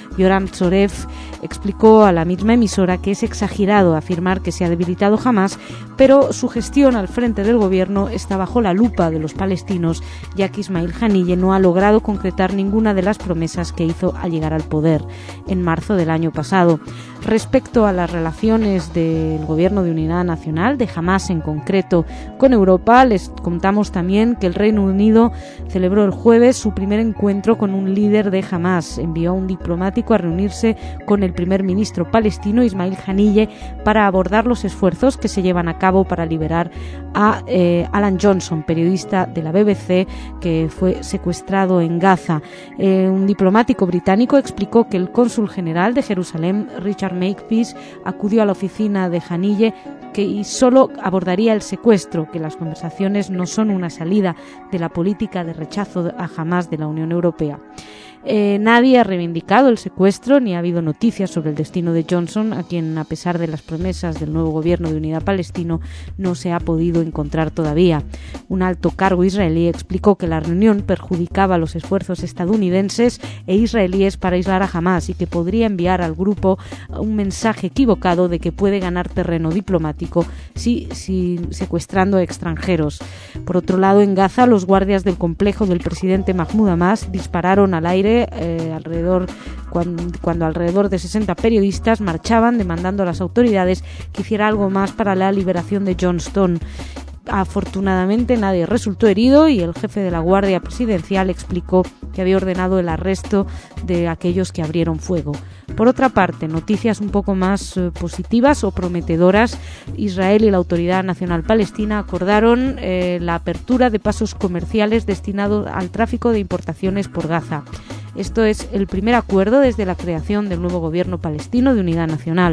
[SPEAKER 3] Yoram Tzorev, explicó a la misma emisora que es exagerado afirmar que se ha debilitado Hamás, pero su gestión al frente del gobierno está bajo la lupa de los palestinos, ya que Ismail Haniyeh no ha logrado concretar ninguna de las promesas que hizo al llegar al poder en marzo del año pasado. Respecto a las relaciones del Gobierno de Unidad Nacional, de Hamás en concreto, con Europa, les contamos también que el Reino Unido celebró el jueves su primer encuentro con un líder de Hamás. Envió a un diplomático a reunirse con el primer ministro palestino, Ismail Haniyeh, para abordar los esfuerzos que se llevan a cabo para liberar a eh, Alan Johnson, periodista de la B B C, que fue secuestrado en Gaza. Eh, un diplomático británico explicó que el cónsul general de Jerusalén, Richard Makepeace, acudió a la oficina de Haniyeh que y solo abordaría el secuestro, que las conversaciones no son una salida de la política de rechazo a Hamás de la Unión Europea. Eh, nadie ha reivindicado el secuestro ni ha habido noticias sobre el destino de Johnson, a quien, a pesar de las promesas del nuevo gobierno de unidad palestino, no se ha podido encontrar todavía. Un alto cargo israelí explicó que la reunión perjudicaba los esfuerzos estadounidenses e israelíes para aislar a Hamás y que podría enviar al grupo un mensaje equivocado de que puede ganar terreno diplomático si, si secuestrando a extranjeros. Por otro lado, en Gaza, los guardias del complejo del presidente Mahmoud Abbas dispararon al aire Eh, alrededor cuando, cuando alrededor de sesenta periodistas marchaban demandando a las autoridades que hiciera algo más para la liberación de Johnston. Afortunadamente nadie resultó herido y el jefe de la Guardia Presidencial explicó que había ordenado el arresto de aquellos que abrieron fuego. Por otra parte, noticias un poco más eh, positivas o prometedoras. Israel y la Autoridad Nacional Palestina acordaron eh, la apertura de pasos comerciales destinados al tráfico de importaciones por Gaza. Esto es el primer acuerdo desde la creación del nuevo gobierno palestino de unidad nacional.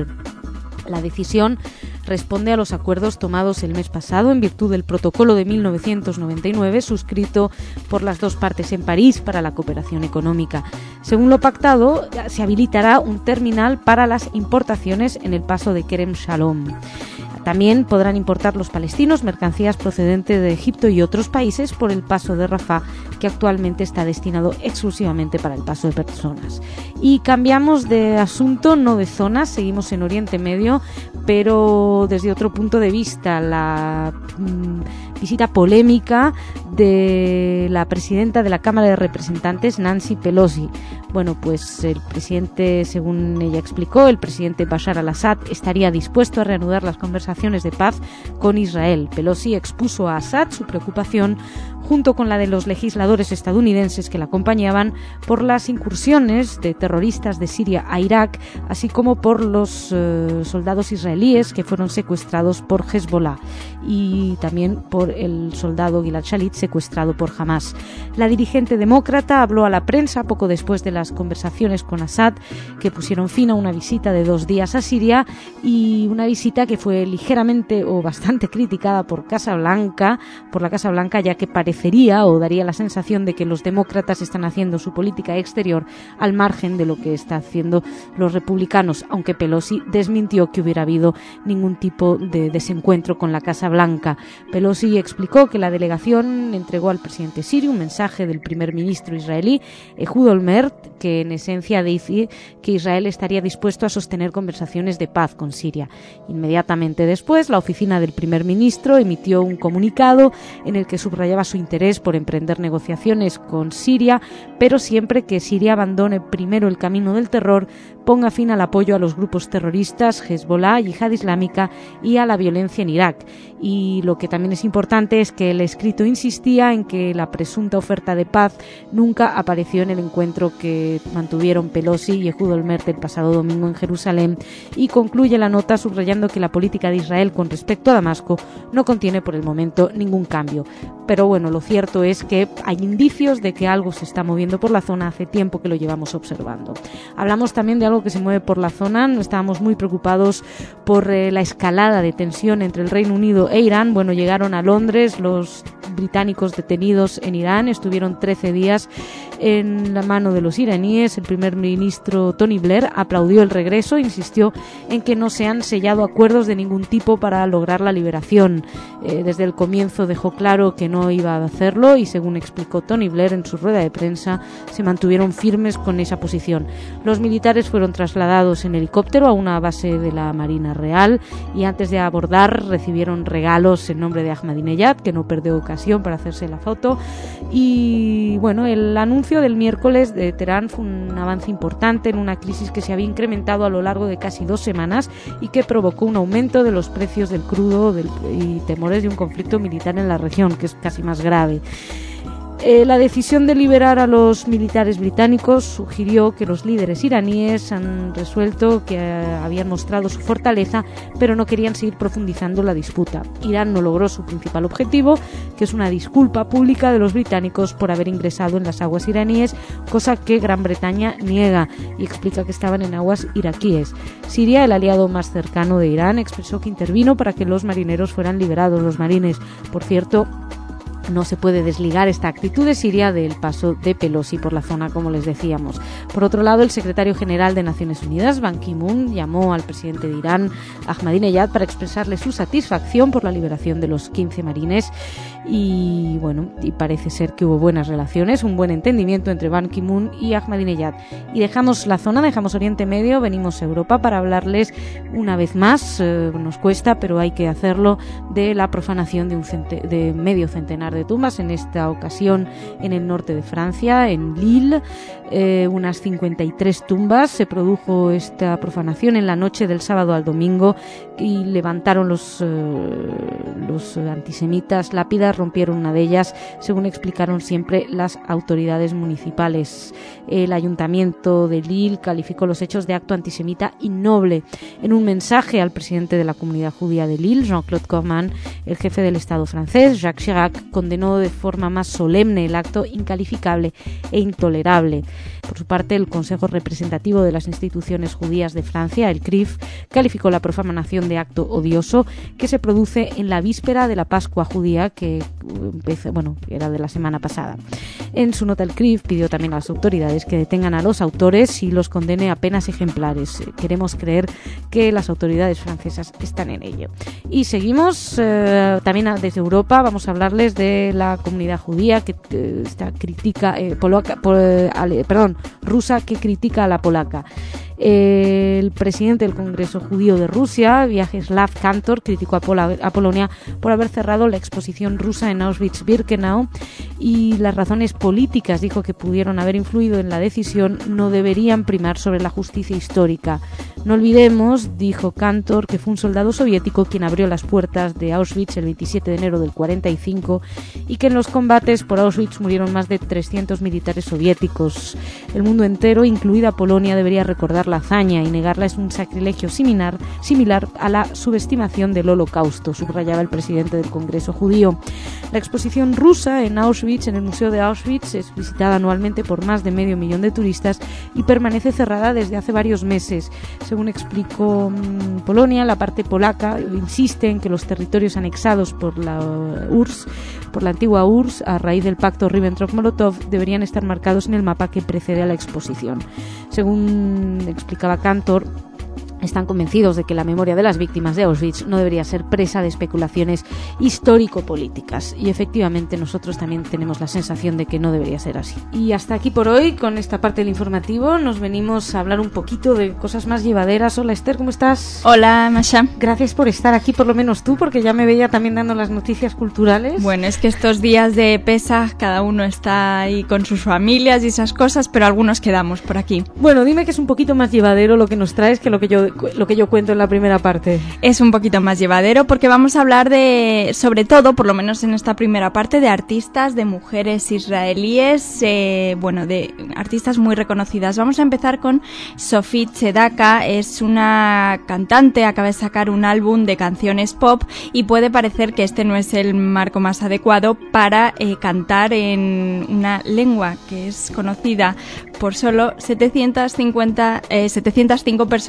[SPEAKER 3] La decisión responde a los acuerdos tomados el mes pasado en virtud del protocolo de mil novecientos noventa y nueve suscrito por las dos partes en París para la cooperación económica. Según lo pactado, se habilitará un terminal para las importaciones en el paso de Kerem Shalom. También podrán importar los palestinos mercancías procedentes de Egipto y otros países por el paso de Rafah, que actualmente está destinado exclusivamente para el paso de personas. Y cambiamos de asunto, no de zona, seguimos en Oriente Medio, pero desde otro punto de vista. La mmm, visita polémica de la presidenta de la Cámara de Representantes, Nancy Pelosi. Bueno, pues el presidente, según ella explicó, el presidente Bashar al-Assad estaría dispuesto a reanudar las conversaciones de paz con Israel. Pelosi expuso a Assad su preocupación, junto con la de los legisladores estadounidenses que la acompañaban, por las incursiones de terroristas de Siria a Irak, así como por los eh, soldados israelíes que fueron secuestrados por Hezbollah y también por el soldado Gilad Shalit secuestrado por Hamás. La dirigente demócrata habló a la prensa poco después de las conversaciones con Assad, que pusieron fin a una visita de dos días a Siria, y una visita que fue ligeramente o bastante criticada por Casa Blanca, por la Casa Blanca, ya que parecería o daría la sensación de que los demócratas están haciendo su política exterior al margen de lo que están haciendo los republicanos, aunque Pelosi desmintió que hubiera habido ningún tipo de desencuentro con la Casa Blanca. Pelosi explicó que la delegación entregó al presidente sirio un mensaje del primer ministro israelí, Ehud Olmert, que en esencia dice que Israel estaría dispuesto a sostener conversaciones de paz con Siria. Inmediatamente después, la oficina del primer ministro emitió un comunicado en el que subrayaba su interés por emprender negociaciones con Siria, pero siempre que Siria abandone primero el camino del terror, ponga fin al apoyo a los grupos terroristas, Hezbollah, Yihad Islámica y a la violencia en Irak. Y lo que también es importante es que el escrito insistía en que la presunta oferta de paz nunca apareció en el encuentro que mantuvieron Pelosi y Ehud Olmert el pasado domingo en Jerusalén, y concluye la nota subrayando que la política de Israel con respecto a Damasco no contiene por el momento ningún cambio. Pero bueno, lo cierto es que hay indicios de que algo se está moviendo por la zona, hace tiempo que lo llevamos observando. Hablamos también de algo que se mueve por la zona. Estábamos muy preocupados por eh, la escalada de tensión entre el Reino Unido e Irán. Bueno, llegaron a Londres los británicos detenidos en Irán, estuvieron trece días en la mano de los iraníes. El primer ministro Tony Blair aplaudió el regreso e insistió en que no se han sellado acuerdos de ningún tipo para lograr la liberación. Eh, desde el comienzo dejó claro que no iba a hacerlo y, según explicó Tony Blair en su rueda de prensa, se mantuvieron firmes con esa posición. Los militares fueron trasladados en helicóptero a una base de la Marina Real y antes de abordar recibieron regalos en nombre de Ahmadinejad, que no perdió ocasión para hacerse la foto. Y bueno, el anuncio del miércoles de Teherán fue un avance importante en una crisis que se había incrementado a lo largo de casi dos semanas y que provocó un aumento de los precios del crudo del, y temores de un conflicto militar en la región, que es casi más grave. Eh, la decisión de liberar a los militares británicos sugirió que los líderes iraníes han resuelto que eh, habían mostrado su fortaleza, pero no querían seguir profundizando la disputa. Irán no logró su principal objetivo, que es una disculpa pública de los británicos por haber ingresado en las aguas iraníes, cosa que Gran Bretaña niega y explica que estaban en aguas iraquíes. Siria, el aliado más cercano de Irán, expresó que intervino para que los marineros fueran liberados. Los marines, por cierto, no se puede desligar esta actitud de Siria del paso de Pelosi por la zona, como les decíamos. Por otro lado, el secretario general de Naciones Unidas, Ban Ki-moon, llamó al presidente de Irán, Ahmadinejad, para expresarle su satisfacción por la liberación de los quince marines. Y bueno, y parece ser que hubo buenas relaciones, un buen entendimiento entre Ban Ki-moon y Ahmadinejad. Y dejamos la zona, dejamos Oriente Medio, venimos a Europa para hablarles una vez más, eh, nos cuesta, pero hay que hacerlo, de la profanación de, un cente- de medio centenar de tumbas, en esta ocasión en el norte de Francia, en Lille, eh, unas cincuenta y tres tumbas. Se produjo esta profanación en la noche del sábado al domingo y levantaron los, eh, los antisemitas lápidas, rompieron una de ellas, según explicaron siempre las autoridades municipales. El ayuntamiento de Lille calificó los hechos de acto antisemita innoble. En un mensaje al presidente de la comunidad judía de Lille, Jean-Claude Corman, el jefe del Estado francés, Jacques Chirac, condenó de forma más solemne el acto incalificable e intolerable. Por su parte, el Consejo Representativo de las Instituciones Judías de Francia, el C R I F, calificó la profanación de acto odioso que se produce en la víspera de la Pascua judía, que empezó, bueno, era de la semana pasada. En su nota, el C R I F pidió también a las autoridades que detengan a los autores y los condene a penas ejemplares. Queremos creer que las autoridades francesas están en ello. Y seguimos eh, también desde Europa. Vamos a hablarles de la comunidad judía que eh, está, critica, eh, polaca, pol, eh, perdón, rusa, que critica a la polaca. El presidente del Congreso Judío de Rusia, Vyacheslav Kantor, criticó a, Pola, a Polonia por haber cerrado la exposición rusa en Auschwitz-Birkenau, y las razones políticas, dijo, que pudieron haber influido en la decisión no deberían primar sobre la justicia histórica. No olvidemos, dijo Kantor, que fue un soldado soviético quien abrió las puertas de Auschwitz el veintisiete de enero del cuarenta y cinco y que en los combates por Auschwitz murieron más de trescientos militares soviéticos. El mundo entero, incluida Polonia, debería recordar la hazaña, y negarla es un sacrilegio similar, similar a la subestimación del Holocausto, subrayaba el presidente del Congreso Judío. La exposición rusa en Auschwitz, en el Museo de Auschwitz, es visitada anualmente por más de medio millón de turistas y permanece cerrada desde hace varios meses. Según explicó mmm, Polonia, la parte polaca insiste en que los territorios anexados por la U R S S, por la antigua U R S S, a raíz del pacto Ribbentrop-Molotov, deberían estar marcados en el mapa que precede a la exposición. Según explicaba Kantor, están convencidos de que la memoria de las víctimas de Auschwitz no debería ser presa de especulaciones histórico-políticas. Y efectivamente nosotros también tenemos la sensación de que no debería ser así. Y hasta aquí por hoy, con esta parte del informativo, nos venimos a hablar un poquito de cosas más llevaderas. Hola Esther, ¿cómo estás?
[SPEAKER 5] Hola Masha.
[SPEAKER 3] Gracias por estar aquí, por lo menos tú, porque ya me veía también dando las noticias culturales.
[SPEAKER 5] Bueno, es que estos días de Pesaj cada uno está ahí con sus familias y esas cosas, pero algunos quedamos por aquí.
[SPEAKER 3] Bueno, dime que es un poquito más llevadero lo que nos traes que lo que yo lo que yo cuento en la primera parte.
[SPEAKER 5] Es un poquito más llevadero porque vamos a hablar de, sobre todo, por lo menos en esta primera parte, de artistas, de mujeres israelíes, eh, bueno, de artistas muy reconocidas. Vamos a empezar con Sophie Tzedaka. Es una cantante, acaba de sacar un álbum de canciones pop y puede parecer que este no es el marco más adecuado para eh, cantar en una lengua que es conocida por solo setecientas cincuenta, eh, setecientas cinco personas en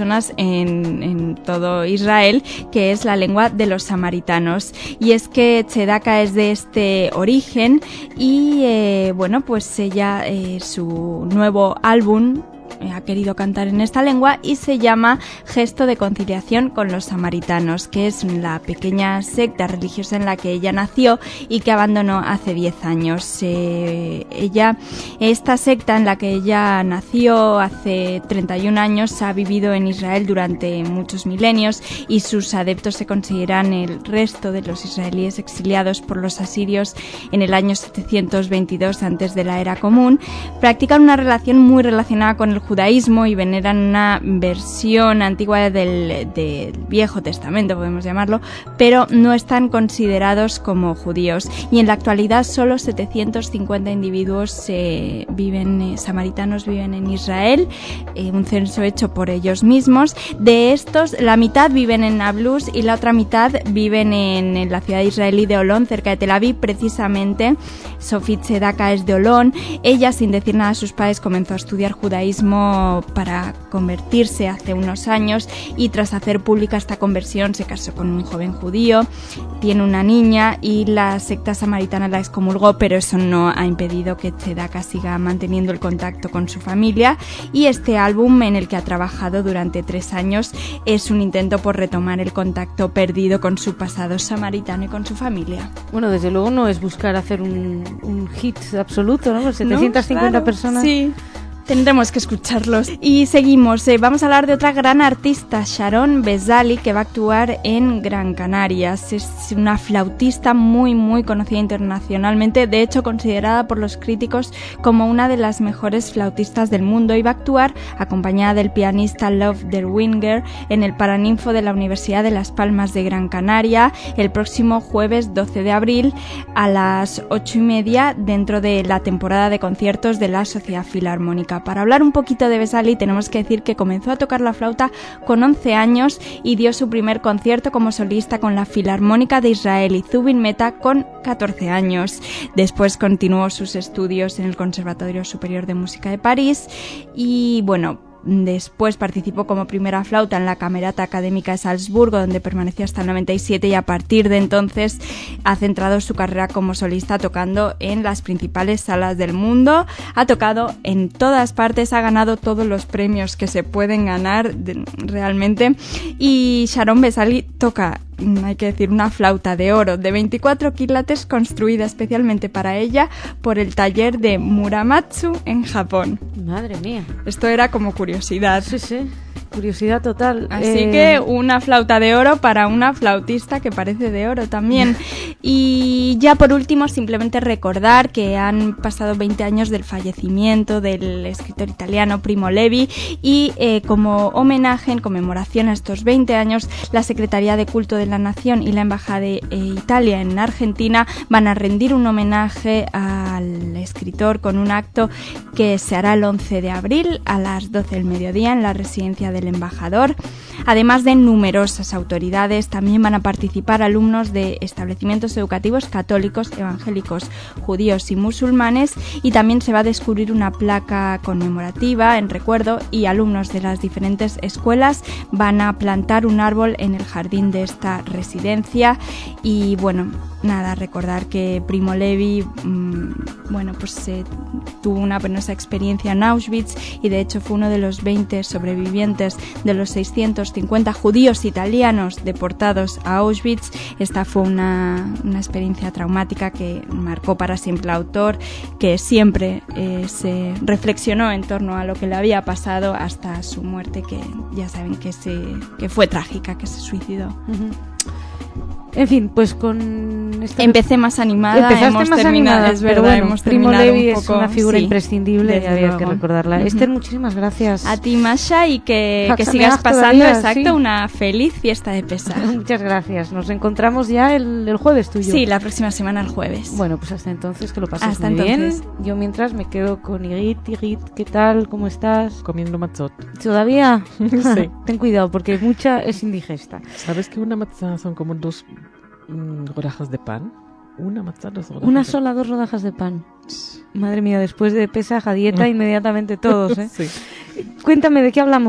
[SPEAKER 5] en, en todo Israel, que es la lengua de los samaritanos. Y es que Tzedaka es de este origen y eh, bueno, pues ella, eh, su nuevo álbum ha querido cantar en esta lengua y se llama Gesto de Conciliación con los Samaritanos, que es la pequeña secta religiosa en la que ella nació y que abandonó hace diez años. Eh, ella, esta secta en la que ella nació hace treinta y un años ha vivido en Israel durante muchos milenios y sus adeptos se consideran el resto de los israelíes exiliados por los asirios en el año setecientos veintidós antes de la era común. Practican una relación muy relacionada con el judaísmo y veneran una versión antigua del, del Viejo Testamento, podemos llamarlo, pero no están considerados como judíos. Y en la actualidad solo setecientos cincuenta individuos eh, viven, eh, samaritanos viven en Israel, eh, un censo hecho por ellos mismos. De estos, la mitad viven en Nablus y la otra mitad viven en, en la ciudad israelí de Olón, cerca de Tel Aviv, precisamente. Sofit Tzedaka es de Olón. Ella, sin decir nada a sus padres, comenzó a estudiar judaísmo para convertirse hace unos años y tras hacer pública esta conversión se casó con un joven judío, tiene una niña y la secta samaritana la excomulgó, pero eso no ha impedido que Tzedaka siga manteniendo el contacto con su familia y este álbum en el que ha trabajado durante tres años es un intento por retomar el contacto perdido con su pasado samaritano y con su familia.
[SPEAKER 3] Bueno, desde luego no es buscar hacer un, un hit absoluto, ¿no? setecientas cincuenta
[SPEAKER 5] ¿No? Claro,
[SPEAKER 3] personas.
[SPEAKER 5] Sí. Tendremos que escucharlos. Y seguimos, eh, vamos a hablar de otra gran artista, Sharon Bezali, que va a actuar en Gran Canarias. Es una flautista muy, muy conocida internacionalmente, de hecho considerada por los críticos como una de las mejores flautistas del mundo, y va a actuar acompañada del pianista Love Derwinger en el Paraninfo de la Universidad de Las Palmas de Gran Canaria el próximo jueves doce de abril a las ocho y media dentro de la temporada de conciertos de la Sociedad Filarmónica. Para hablar un poquito de Bezali tenemos que decir que comenzó a tocar la flauta con once años y dio su primer concierto como solista con la Filarmónica de Israel y Zubin Mehta con catorce años. Después continuó sus estudios en el Conservatorio Superior de Música de París y bueno, después participó como primera flauta en la Camerata Académica de Salzburgo, donde permaneció hasta el noventa y siete, y a partir de entonces ha centrado su carrera como solista tocando en las principales salas del mundo. Ha tocado en todas partes, ha ganado todos los premios que se pueden ganar de, realmente. Y Sharon Bezali toca, hay que decir, una flauta de oro de veinticuatro quilates construida especialmente para ella por el taller de Muramatsu en Japón.
[SPEAKER 3] Madre mía.
[SPEAKER 5] Esto era como curiosidad.
[SPEAKER 3] Sí, sí. Curiosidad total.
[SPEAKER 5] Así
[SPEAKER 3] eh...
[SPEAKER 5] que una flauta de oro para una flautista que parece de oro también. Y ya por último, simplemente recordar que han pasado veinte años del fallecimiento del escritor italiano Primo Levi y eh, como homenaje, en conmemoración a estos veinte años, la Secretaría de Culto de la Nación y la Embajada de eh, Italia en Argentina van a rendir un homenaje al escritor con un acto que se hará el once de abril a las doce del mediodía en la residencia del embajador. Además de numerosas autoridades, también van a participar alumnos de establecimientos educativos católicos, evangélicos, judíos y musulmanes, y también se va a descubrir una placa conmemorativa en recuerdo, y alumnos de las diferentes escuelas van a plantar un árbol en el jardín de esta residencia. Y bueno, nada, recordar que Primo Levi mmm, bueno, pues eh, tuvo una penosa experiencia en Auschwitz y de hecho fue uno de los veinte sobrevivientes de los seiscientos cincuenta judíos italianos deportados a Auschwitz. Esta fue una, una experiencia traumática que marcó para siempre al autor, que siempre eh, se reflexionó en torno a lo que le había pasado hasta su muerte, que ya saben que, se, que fue trágica, que se suicidó.
[SPEAKER 3] Uh-huh. En fin, pues con esta...
[SPEAKER 5] Empecé más animada,
[SPEAKER 3] Empezaste
[SPEAKER 5] hemos
[SPEAKER 3] más
[SPEAKER 5] terminado,
[SPEAKER 3] animada,
[SPEAKER 5] es
[SPEAKER 3] pero
[SPEAKER 5] verdad,
[SPEAKER 3] bueno,
[SPEAKER 5] hemos
[SPEAKER 3] Primo
[SPEAKER 5] terminado
[SPEAKER 3] Levi
[SPEAKER 5] un poco,
[SPEAKER 3] es una figura
[SPEAKER 5] sí,
[SPEAKER 3] imprescindible y había
[SPEAKER 5] luego.
[SPEAKER 3] que recordarla.
[SPEAKER 5] Uh-huh.
[SPEAKER 3] Esther, muchísimas gracias.
[SPEAKER 5] A ti, Masha, y que, que
[SPEAKER 3] Haxaneach
[SPEAKER 5] sigas pasando,
[SPEAKER 3] todavía,
[SPEAKER 5] exacto,
[SPEAKER 3] sí.
[SPEAKER 5] una feliz fiesta de Pesaj.
[SPEAKER 3] Muchas gracias. Nos encontramos ya el, el jueves tuyo.
[SPEAKER 5] Sí, la próxima semana, el jueves.
[SPEAKER 3] Bueno, pues hasta entonces, que lo pases
[SPEAKER 5] Hasta
[SPEAKER 3] muy
[SPEAKER 5] entonces.
[SPEAKER 3] bien. Yo mientras me quedo con Igit. Igit, ¿qué tal? ¿Cómo estás?
[SPEAKER 6] Comiendo matzot.
[SPEAKER 3] ¿Todavía?
[SPEAKER 6] Sí.
[SPEAKER 3] Ten cuidado, porque mucha es indigesta.
[SPEAKER 6] ¿Sabes que una matzah son como dos mm, rodajas de pan? Una matzah, dos rodajas
[SPEAKER 3] Una
[SPEAKER 6] de
[SPEAKER 3] sola, dos rodajas de pan. Madre mía, después de Pesaj a dieta inmediatamente todos, ¿eh?
[SPEAKER 6] Sí.
[SPEAKER 3] Cuéntame, ¿de qué hablamos?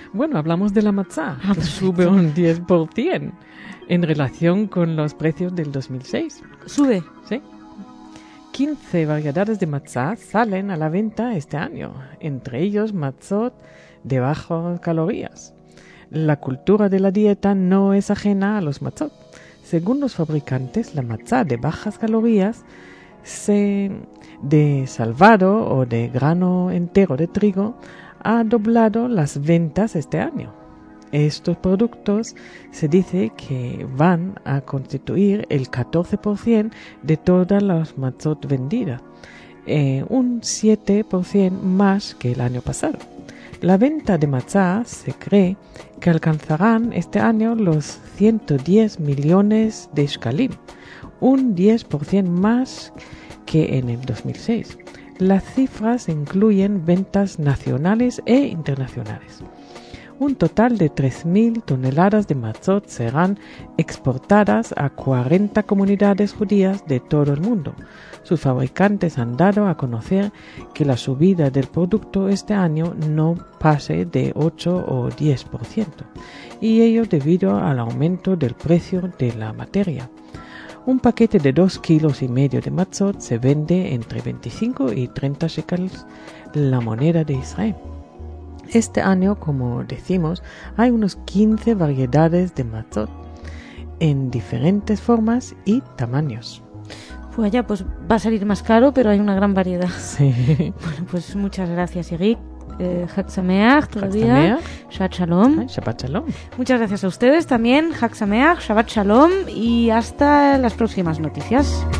[SPEAKER 6] Bueno, hablamos de la matzá,
[SPEAKER 3] Ah,
[SPEAKER 6] que sube un diez por ciento en relación con los precios del dos mil seis.
[SPEAKER 3] Sube.
[SPEAKER 6] ¿Sí? quince variedades de matzá salen a la venta este año, entre ellos matzot de bajas calorías. La cultura de la dieta no es ajena a los matzot. Según los fabricantes, la matzá de bajas calorías se, de salvado o de grano entero de trigo ha doblado las ventas este año. Estos productos se dice que van a constituir el catorce por ciento de todas las matzot vendidas, eh, un siete por ciento más que el año pasado. La venta de matzá se cree que alcanzarán este año los ciento diez millones de shkalim, un diez por ciento más que en el dos mil seis. Las cifras incluyen ventas nacionales e internacionales. Un total de tres mil toneladas de matzot serán exportadas a cuarenta comunidades judías de todo el mundo. Sus fabricantes han dado a conocer que la subida del producto este año no pase de ocho o diez por ciento, y ello debido al aumento del precio de la materia. Un paquete de dos kilos y medio de matzot se vende entre veinticinco y treinta shekels, la moneda de Israel. Este año, como decimos, hay unos quince variedades de matzot en diferentes formas y tamaños.
[SPEAKER 3] Pues ya, pues va a salir más caro, pero hay una gran variedad.
[SPEAKER 6] Sí.
[SPEAKER 3] Bueno, pues muchas gracias, Iggy. Eh, Chag Sameach todavía.
[SPEAKER 6] Chag Sameach.
[SPEAKER 3] Shabbat Shalom.
[SPEAKER 6] Shabbat Shalom.
[SPEAKER 3] Muchas gracias a ustedes también. Chag Sameach, Shabbat Shalom y hasta las próximas noticias.